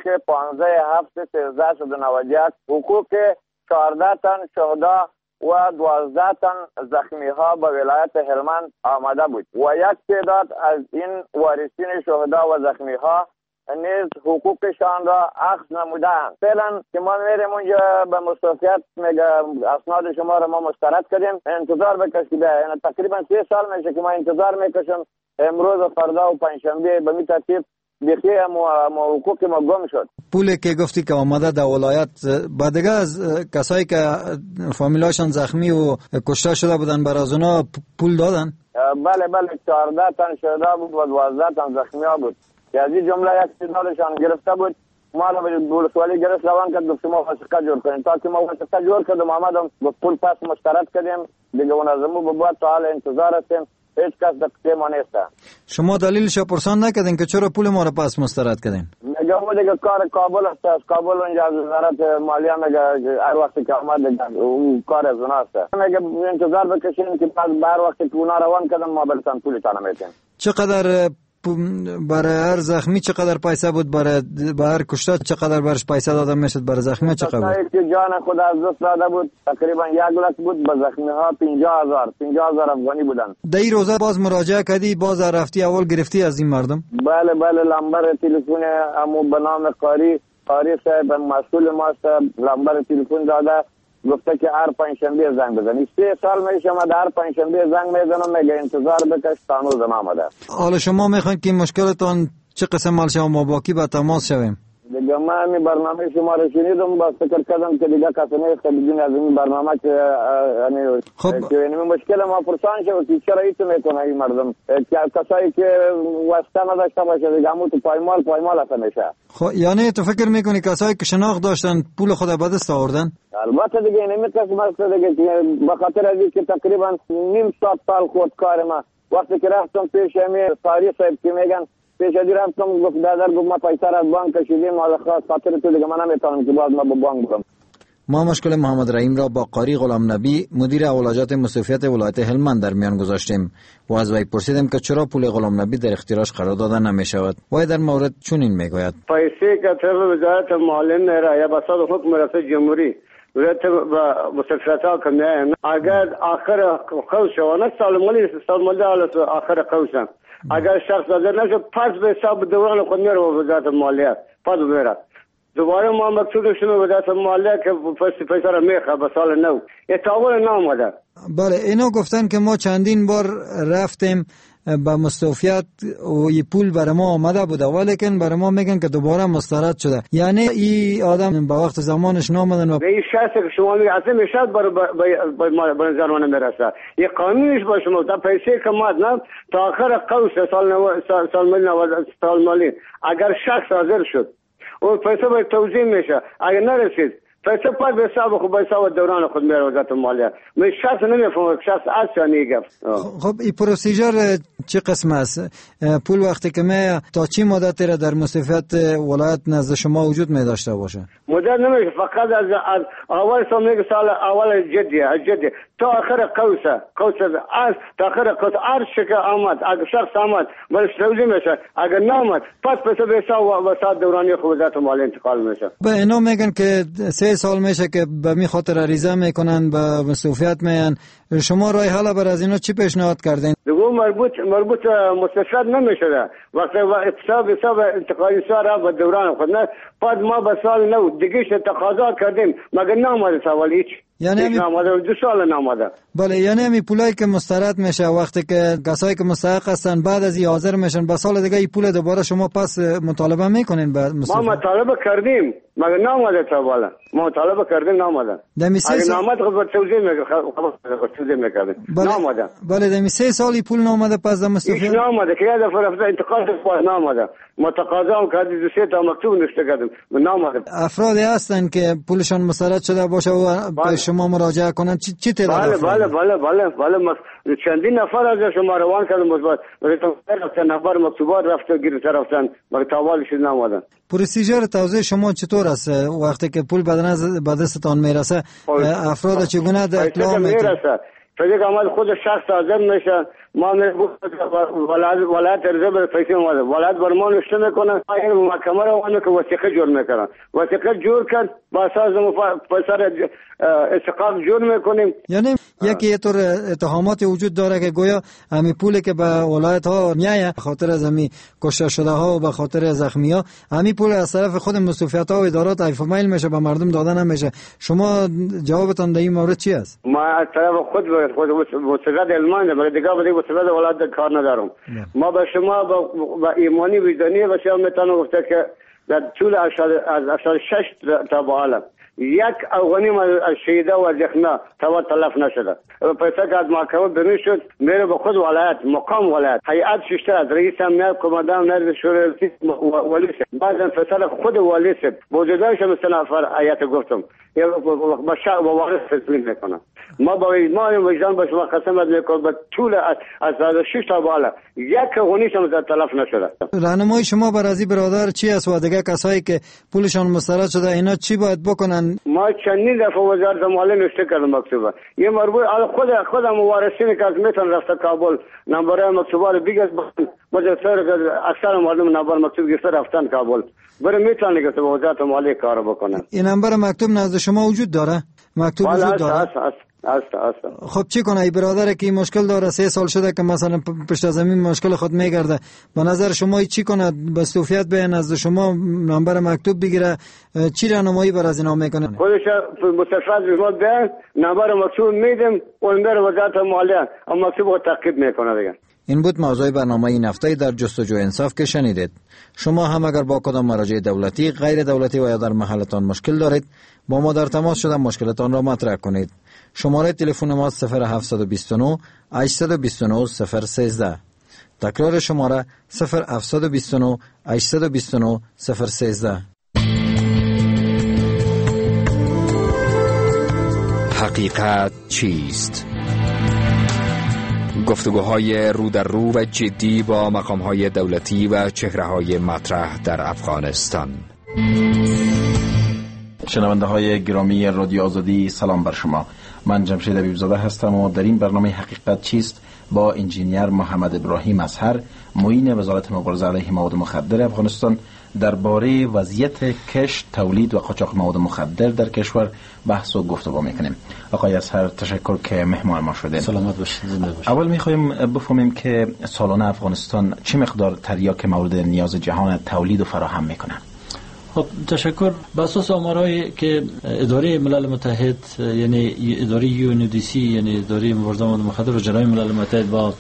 15/7/1391 حقوق 14 تن شهدا و 12 تن زخمی ها به ولایت هلمند آمده بود و یک تعداد از این وارثین شهدا و زخمی ها نیز حقوقشان را اخذ نمودند. فعلا که ما میریم اونجا به مصافیت میگه اسناد شما را ما مسترد کردیم، انتظار بکشید. یعنی تقریبا 3 سال میشه که ما انتظار میکشم. امروز و فردا و پنجشنبه به می ترتیب بیخی حقوق ما گم شد. پولی که گفتی که آمده در ولایت با دیگه از کسایی که فامیلاشان زخمی و کشته شده بودن برای از اونا پول دادن؟ بله 14 تن شهدا بود و 12 تن زخمی ها بود. از این جمله یک تعدادشان گرفته بود. ما را به ولسوالی گرفت روان کرد، گفت ما وثیقه جور کنیم. تا که ما وثیقه جور کردم آمدم با پول پس مسترد کردیم دیگه منظمو به بعد تا حال انتظار هستیم. هیچ کس دقیقه ما نیست. شما دلیلش پرسان نکردین که چرا پول ما را پس مسترد کردین؟ میگه اون دیگه کار کابل است. از کابل اونجا از وزارت مالیه میگه هر وقتی که آمد اون کار از اونها است. میگه انتظار بکشین که بعد هر وقتی که اونا روان کردن ما برسان پولتان میدیم. چقدر برای هر زخمی چقدر پیسه بود؟ برای هر کشته چقدر برش پیسه داده میشد؟ برای زخمی چقدر بود؟ که جان خود از دست داده بود تقریبا 1 لک بود، به زخمی ها 50,000 افغانی بودن. در این روزه باز مراجعه کردی؟ باز رفتی اول گرفتی از این مردم؟ بله لمبر تلفن امو به نام قاری صاحب مسئول ماست، لمبر تلفن داده گفته که هر پنجشنبه زنگ بزنی. 3 سال میشه ما در پنجشنبه زنگ میزنم، میگه انتظار بکش تا هنوز نامده. حالا شما میخواین که مشکلتون چه قسم حل شود ما باقی به تماس شویم؟ دیگه من این برنامه شما رو شنیدم، با فکر کردم که دیگه کسی نیست بدون از این برنامه که یعنی که مشکل ما پرسان شد که چرا ایتو میکنه این مردم که کسایی که واسطه نداشته باشه دیگه همون تو پایمال هست میشه. خب یعنی تو فکر میکنی کسایی که شناخت داشتن پول خود به دست آوردن؟ البته دیگه این قسم است دیگه که به خاطر از اینکه تقریبا نیم سال خودکار ما وقتی که رفتم پیش می ساری صاحب که میگن پیش ادی رفتم گفت دادر گفت ما پیسه را از بانک کشیدیم حالا خاطر تو دیگه من نمیتونم که باز ما با بانک برم. ما مشکل محمد رحیم را با قاری غلام نبی مدیر اولویات مستوفیت ولایت هلمند در میان گذاشتیم و از وی پرسیدیم که چرا پول غلام نبی در اختیارش قرار داده نمی شود. وی در مورد چنین میگوید: پیسه که طرف وزارت مالیه میره یا بساط حکم ریاست جمهوری ولایت و مستوفیت ها کنه اگر آخر قوس شوانه سال مالی آخر قوسم اگر شخص حاضر نشد پس به حساب دوران خود میره و وزارت مالیه پس میره دوباره ما مقصودشون وزارت مالیه که پیسه را میخواه به سال نو اتاول نامده. بله اینا گفتن که ما چندین بار رفتیم با مستوفیت و این پول برای ما آمده بوده ولیکن برای ما میگن که دوباره مسترد شده. یعنی این آدم با وقت زمانش نامدن و این شخصی که شما میگه اصلا میشد برای زرمانه میرسه یه قانونیش با شما تا پیسه که ماد نه تا آخر قوس سال مالی اگر شخص حاضر شد و پیسه باید توزیع میشه اگر نرسید پیسه پاک به حساب خود به حساب دوران خود میره وزارت مالیه. من شخص نمیفهمم شخص اصلا نیگه. خب این پروسیجر چه قسم است؟ پول وقتی که می تا چی مدت را در مستوفیت ولایت نزد شما وجود می داشته باشه؟ مدت نمیشه فقط از اول سال اول جدی تا آخر قوس از تا آخر قوس هر شکل آمد اگر شخص آمد ولی توزیع میشه اگر نامد پس پیسه به حساب دورانی خود وزارت مالیه انتقال میشه. به اینا میگن که 3 سال میشه که به می خاطر عریضه میکنن به مستوفیت میان. شما راه حل بر از اینا چی پیشنهاد کردین؟ دیگه مربوط مستفاد نمیشه وقتی حساب انتقالی سال به دوران خود نه بعد ما به سال نو دیگه تقاضا کردیم مگر نامده سوال هیچ یعنی نامده 2 سال نامده. بله یعنی همین پولایی که مسترد میشه وقتی که کسایی که مستحق هستن بعد از این حاضر میشن به سال دیگه این پول دوباره شما پس مطالبه میکنین به ما مطالبه کردیم مگر نامده سوال ما مطالبه کردیم نامده اگه نامد خب توزیع میکردیم نامده. بله دمی 3 سالی پول نامده پس در مستوفیت هیچ نامده که یه دفعه رفته انتقال پاس نامده ما تقاضا هم کردیم 2 تا مکتوب نوشته کردیم نامده. افرادی هستن که پولشان مسرد شده باشه و به شما مراجعه کنن چی تعداد؟ بله چندین نفر از شما روان کردم مثبت رفتن نفر مکتوبات رفته گرفته رفتن مگر تاوالش نامدن. پروسیجر توزیع شما چطور است وقتی که پول به دستتان میرسه افراد چگونه اطلاع میدن؟ فکر عمل خود شخص حاضر میشه ما ولایت ارزه به پیسه اومده ولایت برمان نشته میکنه این محکمه رو اونه که وثیقه جور میکنن وثیقه جور کرد با اساس پیسه استحقاق جور میکنیم. یعنی یکی طور اتهامات وجود داره که گویا همین پولی که به ولایت ها میایه خاطر از همین کشته شده ها و به خاطر زخمی ها همین پول از طرف خود مستوفیت ها و ادارات ایفمیل میشه به مردم داده نمیشه. شما جوابتان در این مورد چی است؟ ما از طرف خود مستقد هلمند مگر دیگه به مستقد ولایت کار ندارم. ما به شما با ایمانی وجدانی و شما میتونم گفته که در طول از 86 تا به حالا یک افغانی از شهیده و زخمه تلف نشده. پیسه که از محکمه برون شد میره به خود ولایت مقام ولایت هیئت ششته از رئیس امنیت کماندان نرد شورای ولی بعضا فصل خود ولی سب بوجودش مثل نفر هیئت گفتم یا با وارث تسلیم میکنم. ما با ایمان وجدان به شما قسم میکنم به طول از 6 تا بالا یک افغانیش هم تلف نشده. راهنمای شما بر از برادر چی است و دیگه کسایی که پولشان مسترد شده اینا چی باید بکنن؟ ما چندین دفعه وزارت مالیه نوشته کردم مکتوبه یه مربوط خودم وارثین که از میتون رفته کابل نمبر مکتوبه رو بگید مجلسر اکثر مردم نمبر مکتوب گرفته رفتن کابل برای میتونه که وزارت مالیه کار بکنن. این نمبر مکتوب نزد شما وجود داره؟ مکتوب وجود داره؟ خب چی کنه ای برادر که مشکل داره 3 سال شده که مثلا پشت زمین مشکل خود میگرده، به نظر شما چی کنه؟ بستوفیت بین از شما نمبر مکتوب بگیره، چی راهنمایی بر از اینا میکنه؟ خودش مستشفیات بهمون به نمبر مکتوب میدیم اون بر وزارت مالیه اما مکتوب رو تعقیب میکنه دیگه. این بود موضوع برنامه این هفته در جستجوی انصاف که شنیدید. شما هم اگر با کدام مراجع دولتی، غیر دولتی و یا در محلتان مشکل دارید، با ما در تماس شده مشکلتان را مطرح کنید. شماره تلفن ما 0729 829 013. تکرار شماره 0729 829 013. حقیقت چیست؟ گفتگوهای رو در رو و جدی با مقامهای دولتی و چهره‌های مطرح در افغانستان. شنونده های گرامی رادیو آزادی، سلام بر شما. من جمشید حبیبزاده هستم و در این برنامه حقیقت چیست با انجینیر محمد ابراهیم اظهر، معین وزارت مبارزه علیه مواد مخدر افغانستان درباره وضعیت کشت، تولید و قاچاق مواد مخدر در کشور بحث و گفتگو میکنیم. آقای اظهر تشکر که مهمان ما شدین. سلامت باشید، زنده باشید. اول میخوایم بفهمیم که سالانه افغانستان چه مقدار تریاک مورد نیاز جهان تولید و فراهم میکنه؟ خب تشکر. بر اساس آمارهایی که اداره ملل متحد یعنی اداره UNODC یعنی اداره مبارزه مواد مخدر و جنای ملل متحد با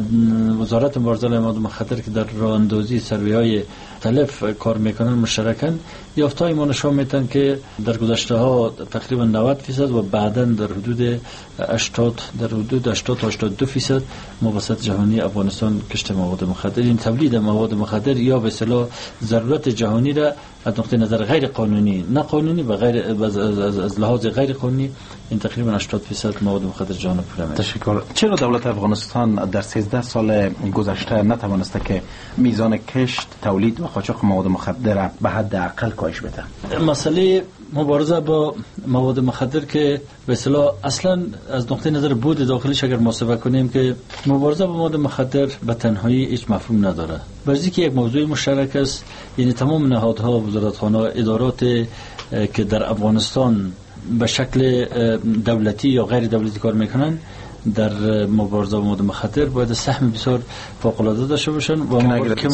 وزارت مبارزه علیه مواد مخدر که در راه اندازی سروی‌های مختلف کار میکنن مشترکاً، یافته‌های ما نشون میدن که در گذشته ها تقریبا 90% و بعداً در حدود 80 تا 82% موسط جهانی افغانستان کشت مواد مخدر، این تولید مواد مخدر یا به اصطلاح ضرورت جهانی را از نقطه نظر غیر قانونی، نه قانونی و غیر از لحاظ غیر قانونی، این تقریبا 80% مواد مخدر جهان پوره میشه. تشکر. چرا دولت افغانستان در 13 سال گذشته نتوانسته که میزان کشت، تولید و قاچاق مواد مخدر به حد اقل کاهش بده؟ مسئله مبارزه با مواد مخدر که به اصطلاح اصلا از نقطه نظر بود داخلیش اگر محاسبه کنیم که مبارزه با مواد مخدر به تنهایی هیچ مفهوم نداره، برای که یک موضوع مشترک است. یعنی تمام نهادها، وزارتخانه، ادارات که در افغانستان به شکل دولتی یا غیر دولتی کار میکنن در مبارزه با مواد مخدر باید سهم بسیار فوق‌العاده داشته باشن و که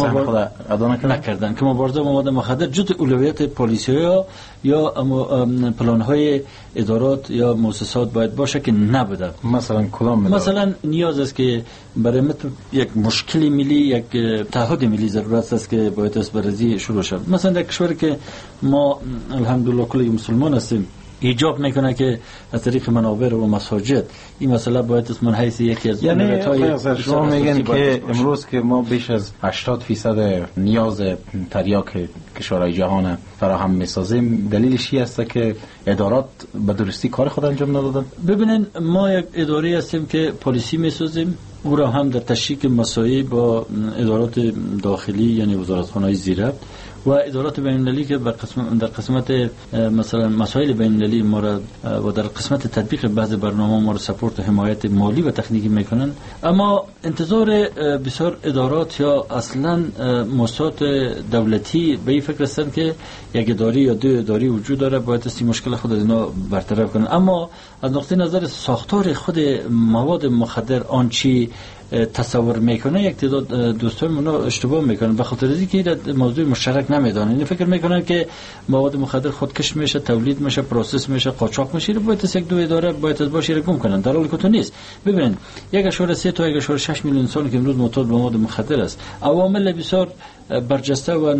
نکردن که مبارزه با مواد مخدر جزء اولویت پلیس‌ها یا پلان‌های ادارات یا مؤسسات باید باشه که نبوده. مثلا کدام؟ مثلا نیاز است که برای یک مشکل ملی، یک تعهد ملی ضرورت است که باید از بررسی شروع شود. مثلا در کشوری که ما الحمدلله کلی مسلمان هستیم ایجاب میکنه که از طریق منابر و مساجد این مسئله باید من حیث یکی از یعنی شما میگن که امروز که ما بیش از 80% نیاز تریاک کشورهای جهان فراهم میسازیم، دلیلش چی است که ادارات به درستی کار خود انجام ندادن؟ ببینین ما یک اداره هستیم که پالیسی میسازیم، او را هم در تشریک مساعی با ادارات داخلی یعنی وزارتخانه‌های زیربط و ادارات بین‌المللی که در قسمت مثلا مسائل بین‌المللی ما را و در قسمت تطبیق بعض برنامه ما را سپورت و حمایت مالی و تکنیکی میکنن. اما انتظار بسیار ادارات یا اصلا مؤسسات دولتی به این فکر هستند که یک اداره یا دو اداره وجود داره باید این مشکل خود از اینا برطرف کنن. اما از نقطه نظر ساختار خود مواد مخدر آنچی تصور میکنه یک تعداد دوستان منو اشتباه میکنن، به خاطر اینکه موضوع مشترک نمیدونن. این فکر میکنن که مواد مخدر خودکش میشه، تولید میشه، پروسس میشه، قاچاق میشه، باید از یک دو اداره باید از باشه گم کنن، در حالی که تو نیست. ببینید 1.3 تا 1.6 میلیون انسان که امروز معتاد به مواد مخدر است، عوامل بسیار برجسته و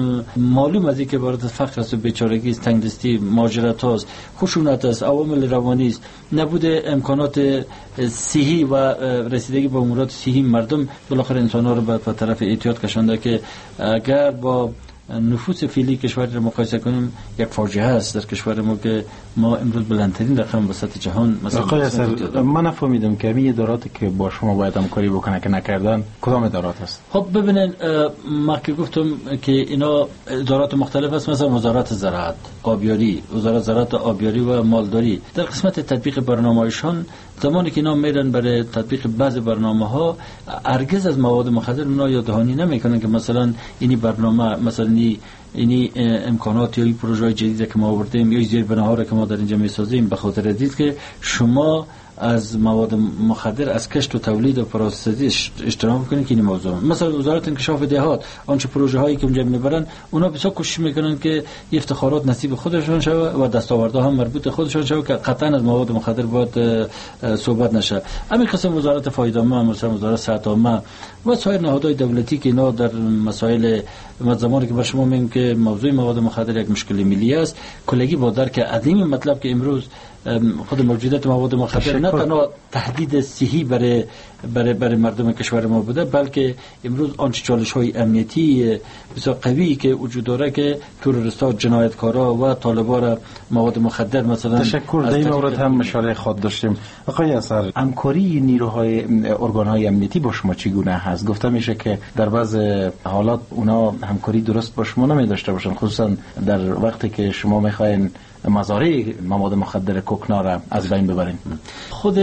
معلوم از اینکه وارد فقر است و بیچارگی است، تنگدستی، مهاجرت است، خشونت است، عوامل روانی است، نبود امکانات صحی و رسیدگی به امورات صحی مردم بالاخره انسان‌ها رو به طرف اعتیاد کشانده که اگر با نفوس فعلی کشور را مقایسه کنیم یک فاجعه است در کشور ما که ما امروز بلندترین رقم وسط جهان مثلا. من نفهمیدم که این اداراتی که با شما باید همکاری بکنه که نکردن کدام ادارات است؟ خب ببینید ما که گفتم که اینا ادارات مختلف است، مثلا وزارت زراعت، آبیاری، وزارت زراعت، آبیاری و مالداری در قسمت تطبیق برنامه‌هایشان زمانی که اینا میرن برای تطبیق بعض برنامه‌ها هرگز از مواد مخدر اونا یاددهانی نمیکنن که مثلا اینی برنامه، مثلا اینی امکانات یا این پروژه جدیدی که ما آوردیم یا زیربناها را که ما در اینجا میسازیم به خاطر دید که شما از مواد مخدر از کشت و تولید و پروسس‌سازی اجتناب کنید که این موضوع. مثلا وزارت انکشاف دهات آنچه پروژه هایی که اونجا میبرن اونا بسیار کوشش میکنن که افتخارات نصیب خودشون شود و دستاوردها هم مربوط خودشون شود که قطعا از مواد مخدر باید صحبت نشه. همین قسم وزارت فایده عامه، مثلا وزارت صحت عامه و سایر نهادهای دولتی که اینا در مسائل زمانی که بر شما میگم که موضوع مواد مخدر یک مشکل ملی است، کلگی با درک عظیم مطلب که امروز خود موجودیت مواد مخدر نه تنها تهدید صحی برای مردم کشور ما بوده، بلکه امروز آنچه چالش‌های امنیتی بسیار قوی که وجود داره که تروریست‌ها، جنایتکارا و طالبان مواد مخدر مثلا. تشکر. در این مورد هم مشاره خود داشتیم. آقای اثر، همکاری نیروهای ارگان‌های امنیتی با شما چگونه هست؟ گفته میشه که در بعض حالات اونا همکاری درست با شما نمی داشته باشن، خصوصا در وقتی که شما میخواین مزارع مواد مخدر کوکنا را از بین ببرین. خود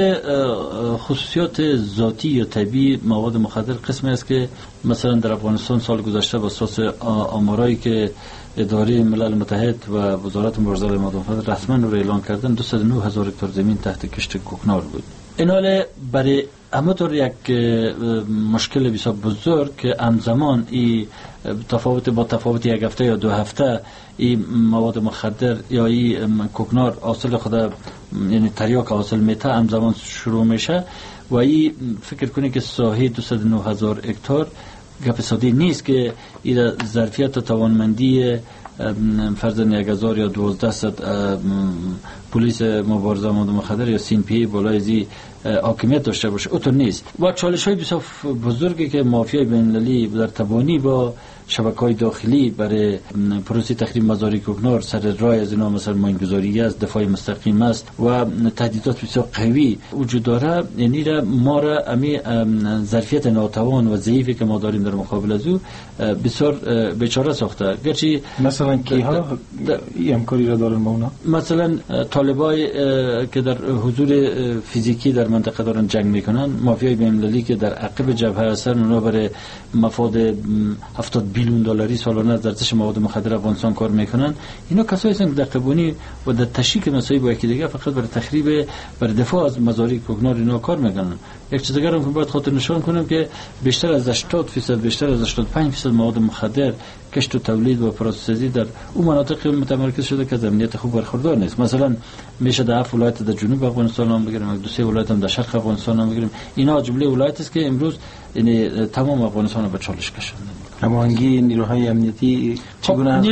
خصوصیات ذاتی یا طبیعی مواد مخدر قسمی است که مثلا در افغانستان سال گذشته با اساس آمارایی که اداره ملل متحد و وزارت مبارزه با مواد مخدر رسما رو اعلان کردن 209,000 هکتار زمین تحت کشت کوکنار بود. این حاله برای همطور یک مشکل بسیار بزرگ که همزمان ای تفاوت یک هفته یا 2 هفته این مواد مخدر یا این کوکنار حاصل خود یعنی تریاک حاصل میته همزمان شروع میشه و این فکر کنید که ساحه 209,000 هکتار گپ ساده نیست که این ظرفیت و توانمندی فرضاً 1000 یا 1200 پلیس مبارزه مواد مخدر یا CNPA بالای زی حاکمیت داشته باشه، اونطور نیست. و چالش‌های بسیار بزرگی که مافیای بین‌المللی در تبانی با شبکه‌های داخلی برای پروسه تخریب مزارع کوکنار سر راه از اینا مثلا ماینگذاری است، دفاع مستقیم است و تهدیدات بسیار قوی وجود داره. یعنی ما را امی ظرفیت ناتوان و ضعیفی که ما داریم در مقابل از او بسیار بیچاره ساخته. گرچه مثلا کیها همکاری را دارن با اونا؟ مثلا طالبای که در حضور فیزیکی در منطقه دارن جنگ میکنن، مافیای بین‌المللی که در عقب جبهه هستن، اونا برای مفاد 70 بیلیون دلاری سالانه در ارزش مواد مخدر افغانستان کار میکنن. اینا کسایی هستند که در قبونی و در تشکیل مسائل با یکی دیگه فقط برای تخریب، برای دفاع از مزارع کوکنار اینا کار میکنن. یک چیز دیگه هم که باید خاطر نشان کنم که بیشتر از 80%، بیشتر از 85% مواد مخدر کشت و تولید و پروسس‌سازی در اون مناطق متمرکز شده که از امنیت خوب برخوردار نیست. مثلا میشه در 7 ولایت در جنوب افغانستان هم بگیریم، 2-3 ولایت هم در شرق افغانستان هم بگیریم. اینا جمله ولایت است که امروز یعنی تمام افغانستان رو به چالش کشوندن. هماهنگی نیروهای امنیتی چگونه است؟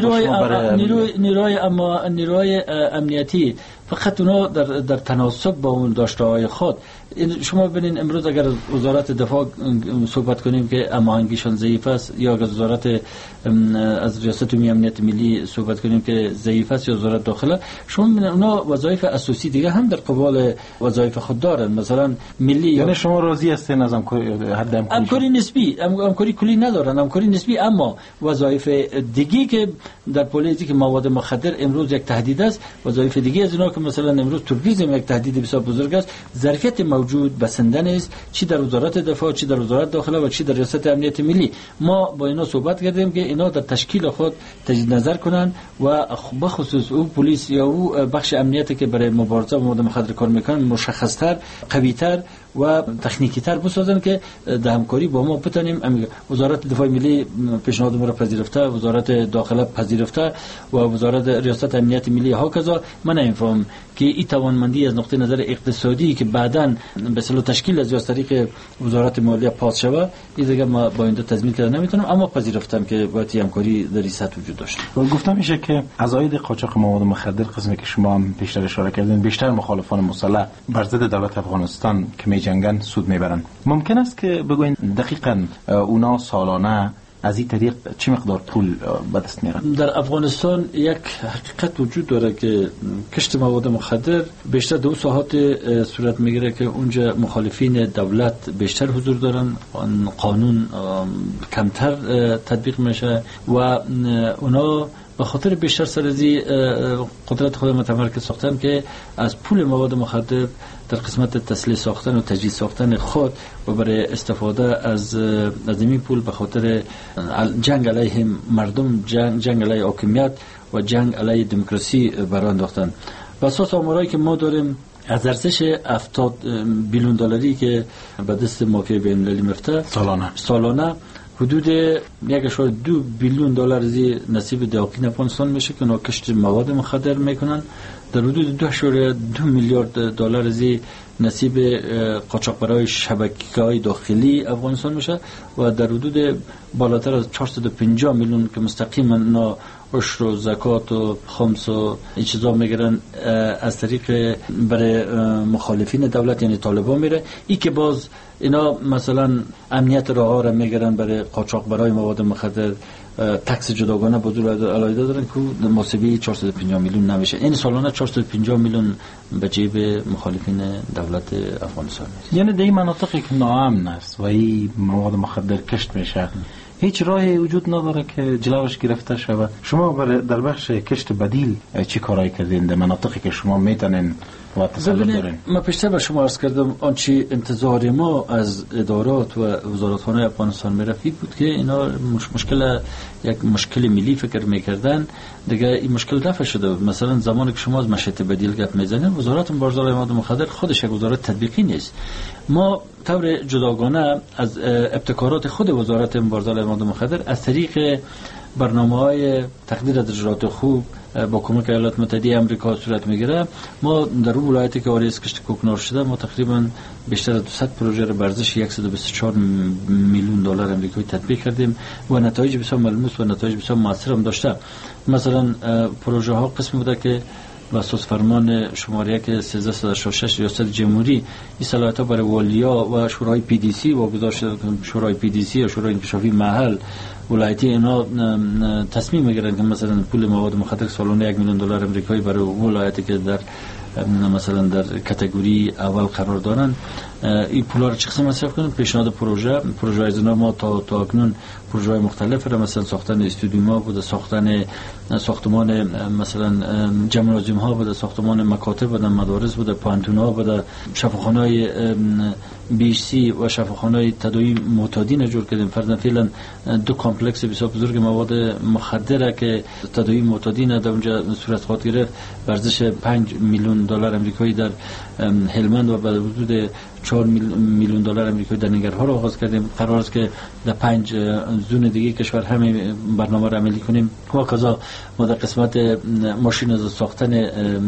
نیروهای امنیتی فقط اونا در تناسب با اون داشته‌های خود. شما ببینید امروز اگر وزارت دفاع صحبت کنیم که هماهنگیشان ضعیف است، یا اگر وزارت از ریاست عمومی امنیت ملی صحبت کنیم که ضعیف است، یا وزارت داخله، شما ببینید اونا وظایف اساسی دیگه هم در قبال وظایف خود دارن. مثلا ملی، یعنی شما راضی هستین از همکاری نسبی، همکاری کلی ندارن، همکاری نسبی، اما وظایف دیگه که در پلیتیک مواد مخدر امروز یک تهدید است، وظایف دیگه از اینا که مثلا امروز تروریسم یک تهدید بسیار بزرگ است، ظرفیت موجود بسنده نیست، چی در وزارت دفاع، چی در وزارت داخله و چی در ریاست امنیت ملی. ما با اینا صحبت کردیم که اینا در تشکیل خود تجدید نظر کنن و بخصوص او پلیس یا او بخش امنیتی که برای مبارزه با مواد مخدر کار میکنن مشخص‌تر، قوی‌تر و تکنیکی‌تر بسازن که در همکاری با ما بتونیم. وزارت دفاع ملی پیشنهاد ما را پذیرفته، وزارت داخله پذیرفته و وزارت ریاست امنیت ملی هاکذا. من نمی‌فهم که این توانمندی از نقطه نظر اقتصادی که بعداً به اصطلاح تشکیل از طریق وزارت مالیه پاس شود، این دیگه ما با این تضمین کردن نمیتونم، اما پذیرفتم که باید همکاری در این سطح وجود داشته. گفتم میشه که عزاید قاچاق مواد مخدر، قسمی که شما هم بیشتر اشاره کردین، بیشتر مخالفان مسلح بر ضد دولت افغانستان که میجنگن سود میبرن. ممکن است که بگوین دقیقاً اونا سالانه از این طریق چه مقدار پول به دست میارن؟ در افغانستان یک حقیقت وجود داره که کشت مواد مخدر بیشتر دو ساحات صورت میگیره که اونجا مخالفین دولت بیشتر حضور دارن، قانون کمتر تطبیق میشه و اونا به خاطر بیشتر سرزی قدرت خود متمرکز ساختن که از پول مواد مخدر در قسمت تسلیح ساختن و تجهیز ساختن خود و برای استفاده از این پول به خاطر جنگ علیه مردم، جنگ علیه حاکمیت و جنگ علیه دموکراسی برآورده انداختن. به اساس آمارایی که ما داریم از ارزش 70 بیلیون دلاری که به دست مافیای بین‌المللی میفته سالانه حدود 1.2 بیلیون دلار نصیب دهقان افغانستان میشه که اونا کشت مواد مخدر میکنن. در حدود 2.2 میلیارد دلار نصیب قاچاقبرای شبکه‌های داخلی افغانستان میشه و در حدود بالاتر از 450 میلیون که مستقیما عشر و زکات و خمس و این چیزا میگیرن از طریق برای مخالفین دولت یعنی طالبان میره. این که باز اینا مثلا امنیت راه ها را میگیرن برای قاچاق برای مواد مخدر، تکس جداگانه با دولت علایده دارن که محاسبه 450 میلیون نمیشه. این سالانه 450 میلیون به جیب مخالفین دولت افغانستان میره. یعنی در این مناطقی که ناامن است و این مواد مخدر کشت میشه هیچ راهی وجود نداره که جلوش گرفته شود. شما در بخش کشت بدیل چی کارایی کردین در مناطقی که شما میتونین و تسلط دارین؟ ما پیشتر به شما عرض کردم آنچه انتظار ما از ادارات و وزارتخانه افغانستان میرفتی بود که اینا یک مشکل ملی فکر میکردن، دیگه این مشکل رفع شده. مثلا زمانی که شما از مشت بدیل گپ میزنید، وزارت مبارزه مواد مخدر خودش یک وزارت تطبیقی نیست. ما طور جداگانه از ابتکارات خود وزارت مبارزه مواد مخدر از طریق برنامه‌های تقدیر اجرات خوب با کمک ایالات متحده آمریکا صورت میگیره. ما در اون ولایتی که آریز کشت کوکنار شده ما تقریبا بیشتر از 200 پروژه را برزش 124 میلیون دلار آمریکایی تطبیق کردیم و نتایج بسیار ملموس و نتایج بسیار موثر هم داشته. مثلا پروژه ها قسمی بوده که و اساس فرمان شماره 1366 ریاست جمهوری این صلاحیت‌ها برای والیا و شورای پی دی سی و گذاشته شورای پی دی سی و شورای انکشافی محل ولایتی اینا تصمیم میگیرن که مثلا پول مواد مخدر سالانه 1 میلیون دلار آمریکایی برای ولایتی که در مثلا در کاتگوری اول قرار دارن این پولا رو چه قسم مصرف کنن. پیشنهاد پروژه از ما تا اکنون پروژه‌های مختلف را مثلا ساختن استودیوم‌ها بوده، ساختن ساختمان مثلا جمنازیوم‌ها بوده، ساختمان مکاتب بوده، مدارس بوده، پانتون‌ها بوده، شفاخانه‌های بی‌سی و شفاخانه‌های تداوی معتادین جور کردیم. فرضاً فعلا 2 کامپلکس بسیار بزرگ مواد مخدر که تداوی معتادین در اونجا صورت خواهد گرفت. ارزش 5 میلیون دلار آمریکایی در هلمند و به حدود 4 میلیون دلار آمریکایی در ننگرهار آغاز کردیم. قرار است که در 5 زون دیگه کشور همین برنامه را عملی کنیم. و کذا ما در قسمت ماشین از ساختن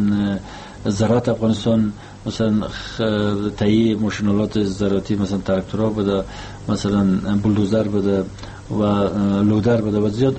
زراعت افغانستان مثلا تهیه ماشینالات زراعتی مثلا تراکتورها بوده، مثلا بولدوزر بوده و لودر بوده و زیاد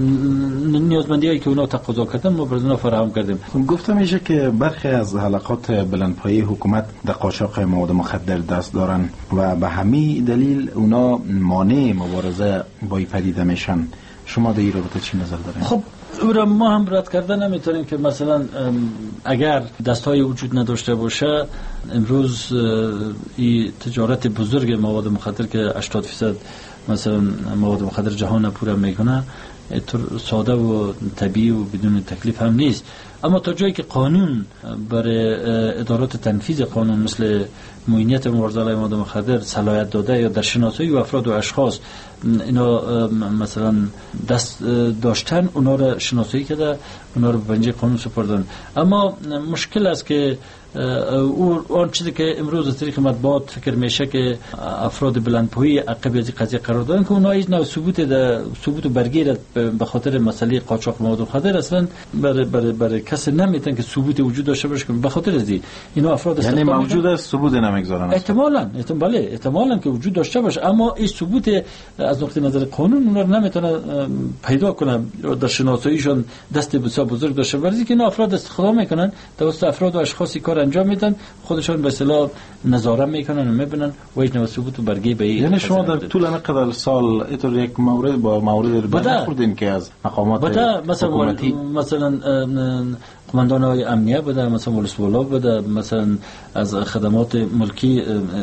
نیازمندی هایی که اونا تقاضا کردن ما برای اونا فراهم کردیم. گفته میشه که برخی از حلقات بلندپایه حکومت در قاچاق مواد مخدر دست دارن و به همین دلیل اونا مانع مبارزه با این پدیده میشن. شما در این رابطه چی نظر دارین؟ خب ما هم رد کردن نمیتونیم که مثلا اگر دستای وجود نداشته باشه امروز این تجارت بزرگ مواد مخدر که 80% مثلا مواد مخدر جهان پورا میکنه ساده و طبیعی و بدون تکلیف هم نیست. اما تا جایی که قانون برای ادارات تنفیذ قانون مثل معینیت مبارزه علیه مواد مخدر صلاحیت داده یا در شناسایی و افراد و اشخاص اینا مثلا دست داشتن اونا را شناسایی کرده، اونا را به پنجه قانون سپردن. اما مشکل است که اون چیزی که امروز از طریق مطبوعات فکر میشه که افراد بلندپایه عقب از قضیه قرار دارن که اونها هیچ نوع ثبوت و برگیر به خاطر مسئله قاچاق مواد مخدر اصلا برای کسی نمیتونن که ثبوت وجود داشته باشه به خاطر از اینا افراد یعنی موجود است ثبوت نمیگذارن احتمالاً که وجود داشته باشه اما این ثبوت از نقطه نظر قانون اونا رو نمیتونه پیدا کنه در شناساییشون دست بسیار بزرگ داشته باشه که اینا افراد استفاده میکنن توسط افراد و اشخاصی کار انجام میدن خودشون به اصطلاح نظارت میکنن و میبینن و هیچ نوع ثبوت و برگه به این. یعنی شما در طول انقدر سال اینطور یک مورد با مورد رو برخوردین که از مقامات حکومتی مثلا قماندان های امنیه بوده، مثلا ولسوالا بوده، مثلا از خدمات ملکی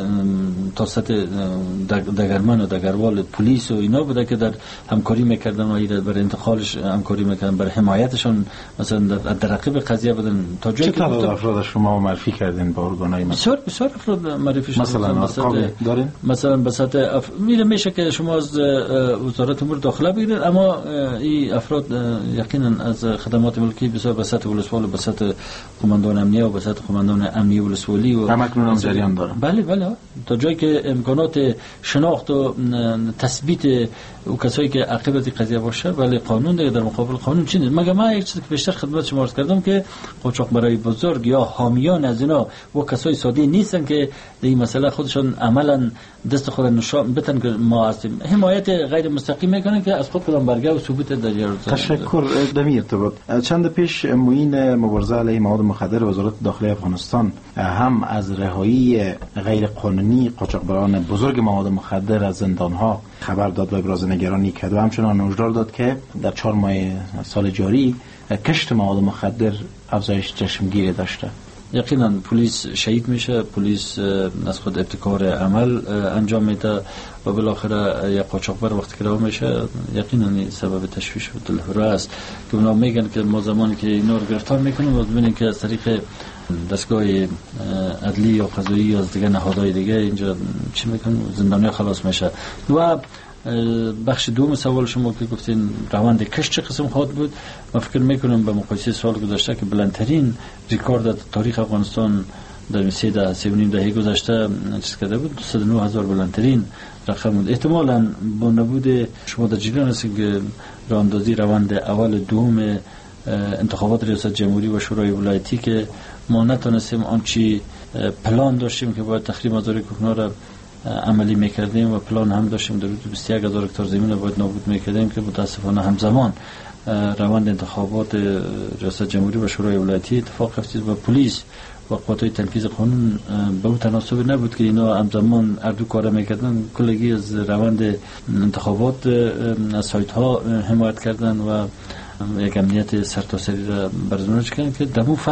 تا سطح دگرمن و دگروال پلیس و اینا بوده که در همکاری میکردن و برای انتقالش همکاری میکردن، برای حمایتشون مثلا در رقیب قضیه بودن. تا جایی که افراد شما معرفی کردین با ارگان‌های بسیار افراد معرفی شدن. مثلا دارین؟ مثلا بساط میشه که شما از وزارت امور داخله بگیرید، اما این افراد یقینا از خدمات ملکی بسیار بساط ولسوال و بساط قماندان امنیه و بساط قماندان امنیه ولسوالی و همکنون هم جریان دارن. بله تا جایی که امکانات شناخت و تثبیت او کسایی که عاقبت قضیه باشه، ولی قانون دیگه در مقابل قانون چی نیست. مگه من یک چیزی که بیشتر خدمت شما عرض کردم که قاچاقبرای بزرگ یا حامیان از اینا و کسای ساده نیستن که در این مسئله خودشون عملا دست خود نشان بدن که ما هستیم. حمایت غیر مستقیم میکنن که از خود کدام برگه و ثبوت در تشکر. دمی ارتباط چند پیش معین مبارزه علیه مواد مخدر وزارت داخلی افغانستان هم از رهایی غیر قانونی قاچاقبران بزرگ مواد مخدر از زندانها خبر داد و ابراز نگرانی کرد و همچنان هشدار داد که در 4 ماه سال جاری کشت مواد مخدر افزایش چشمگیری داشته. یقینا پلیس شهید میشه، پلیس از خود ابتکار عمل انجام میده و بالاخره یک قاچاقبر وقتی که رها میشه یقینا سبب تشویش و دلهره است که اونا میگن که ما زمانی که اینا رو گرفتار میکنیم و ببینیم که از طریق دستگاه عدلی یا قضایی یا از دیگه نهادهای دیگه اینجا چی میکنن، زندانی خلاص میشه. و بخش دوم سوال شما که گفتین روند کشت چه قسم خواهد بود، من فکر میکنم به مقایسه سال گذشته که بلندترین ریکورد تاریخ افغانستان در 3.5 دهه گذشته چیز کرده بود، 209,000 بلندترین رقم بود. احتمالاً با نبود شما در جریان هستید که راهاندازی روند اول دوم انتخابات ریاست جمهوری و شورای ولایتی که ما نتونستیم آنچه پلان داشتیم که باید تخریب مزارع کوکنار را عملی میکردیم و پلان هم داشتیم در حدود 21,000 هکتار زمین رو باید نابود میکردیم که متاسفانه همزمان روند انتخابات ریاست جمهوری و شورای ولایتی اتفاق افتاد و پلیس و قوت‌های تنفیذ قانون به اون تناسب نبود که اینا همزمان اردو کار میکردن، کلگی از روند انتخابات از سایت ها حمایت کردن و یک امنیت سرتاسری را برقرار کردن که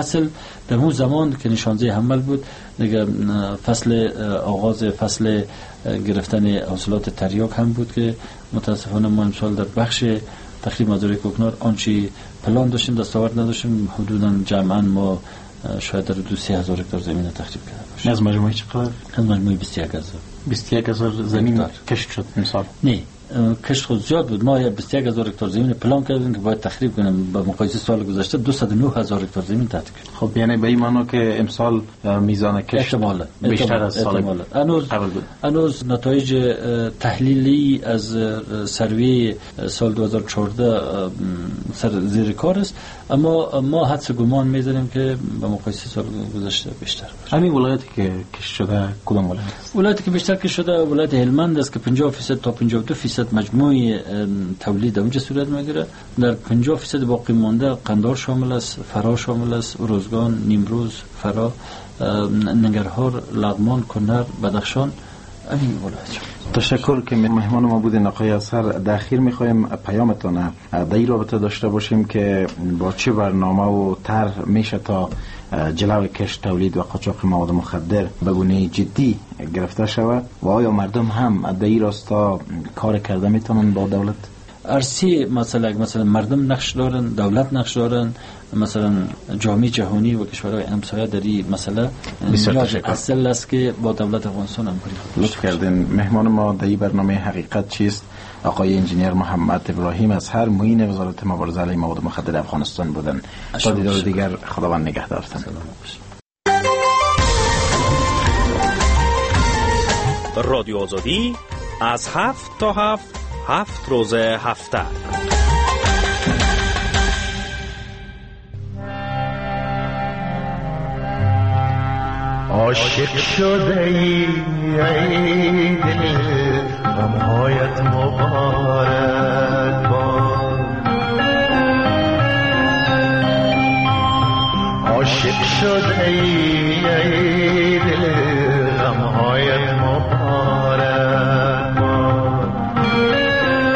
دمو زمان که نشانزی حمل بود دیگه فصل آغاز فصل گرفتن حاصلات تریاک هم بود که متاسفانه ما امسال در بخش تخریب مزارع کوکنار آنچه پلان داشتیم دستاورد نداشتیم. حدوداً جمعاً ما شاید در 30,000 هکتار زمین تخریب کردیم. از مجموعه چقدر؟ از مجموعه 21,000 زمین کشت شد امسال. نه کشت خود زیاد بود. ما 21,000 هکتار زمین پلان کردیم که باید تخریب کنیم، با مقایسه سال گذشته 209,000 هکتار زمین تخریب کردیم. خب یعنی به این معنی که امسال میزان کشت بیشتر از سال قبل بود. هنوز نتایج تحلیلی از سروی سال 2014 سر زیر کار است، اما ما حدس گمان می‌زنیم که با مقایسه سال گذشته بیشتر باشه. همین ولایتی که کشت شده کدام ولایت است؟ ولایتی که بیشتر کشت شده ولایت هلمند است که 50% تا 52% مجموع تولید اونجا صورت میگیره. در 50% باقی مانده قندهار شامل است، فرا شامل است، روزگان، نیمروز، فرا، ننگرهار، لغمان، کنر، بدخشان. این ولایت. تشکر که مهمان ما بودین آقای اصغر. در اخیر میخوایم پیامتان در این رابطه داشته باشیم که با چه برنامه و طرح میشه تا جلوی کشت تولید و قاچاق مواد مخدر به گونه جدی گرفته شود و آیا مردم هم در این راستا کار کرده میتونن با دولت؟ ارسی مثلا مردم نقش دارن، دولت نقش دارن، مثلا جامعه جهانی و کشورهای همسایه در این مسئله اصل است که با دولت افغانستان همکاری کنند. لطف کردین. مهمان ما در این برنامه حقیقت چیست آقای انجینیر محمد ابراهیم اصغر معین وزارت مبارزه علیه مواد مخدر افغانستان بودند. تا دیدار دیگر خداوند نگهدارتان. رادیو آزادی از 7 تا 7 روز هفته. عاشق شده ای دل غمهایت مبارک باد. عاشق شده ای دل غمهایت مبارک باد.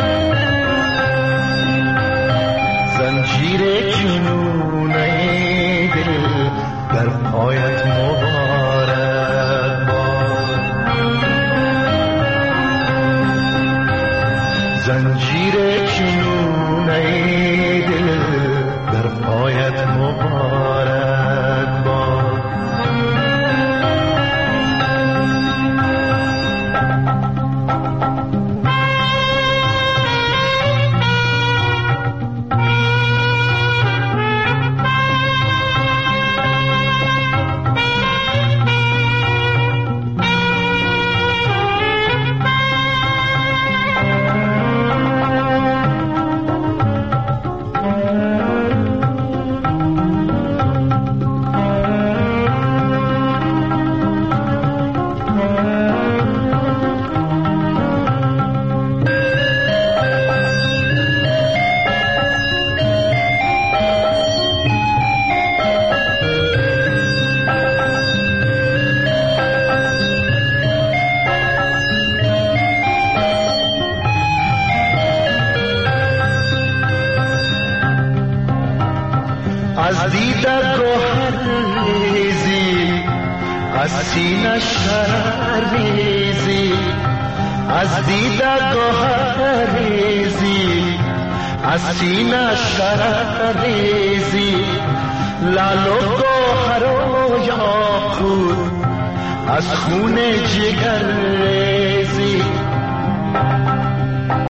زنجیر جنونه تیر جنون ای دل در پایت مبارک باد. از دیده گوهر ریزی، از سینه شرر ریزی، از دیده گوهر ریزی، از سینه شرر ریزی، لال و گوهر و یاقوت از خون جگر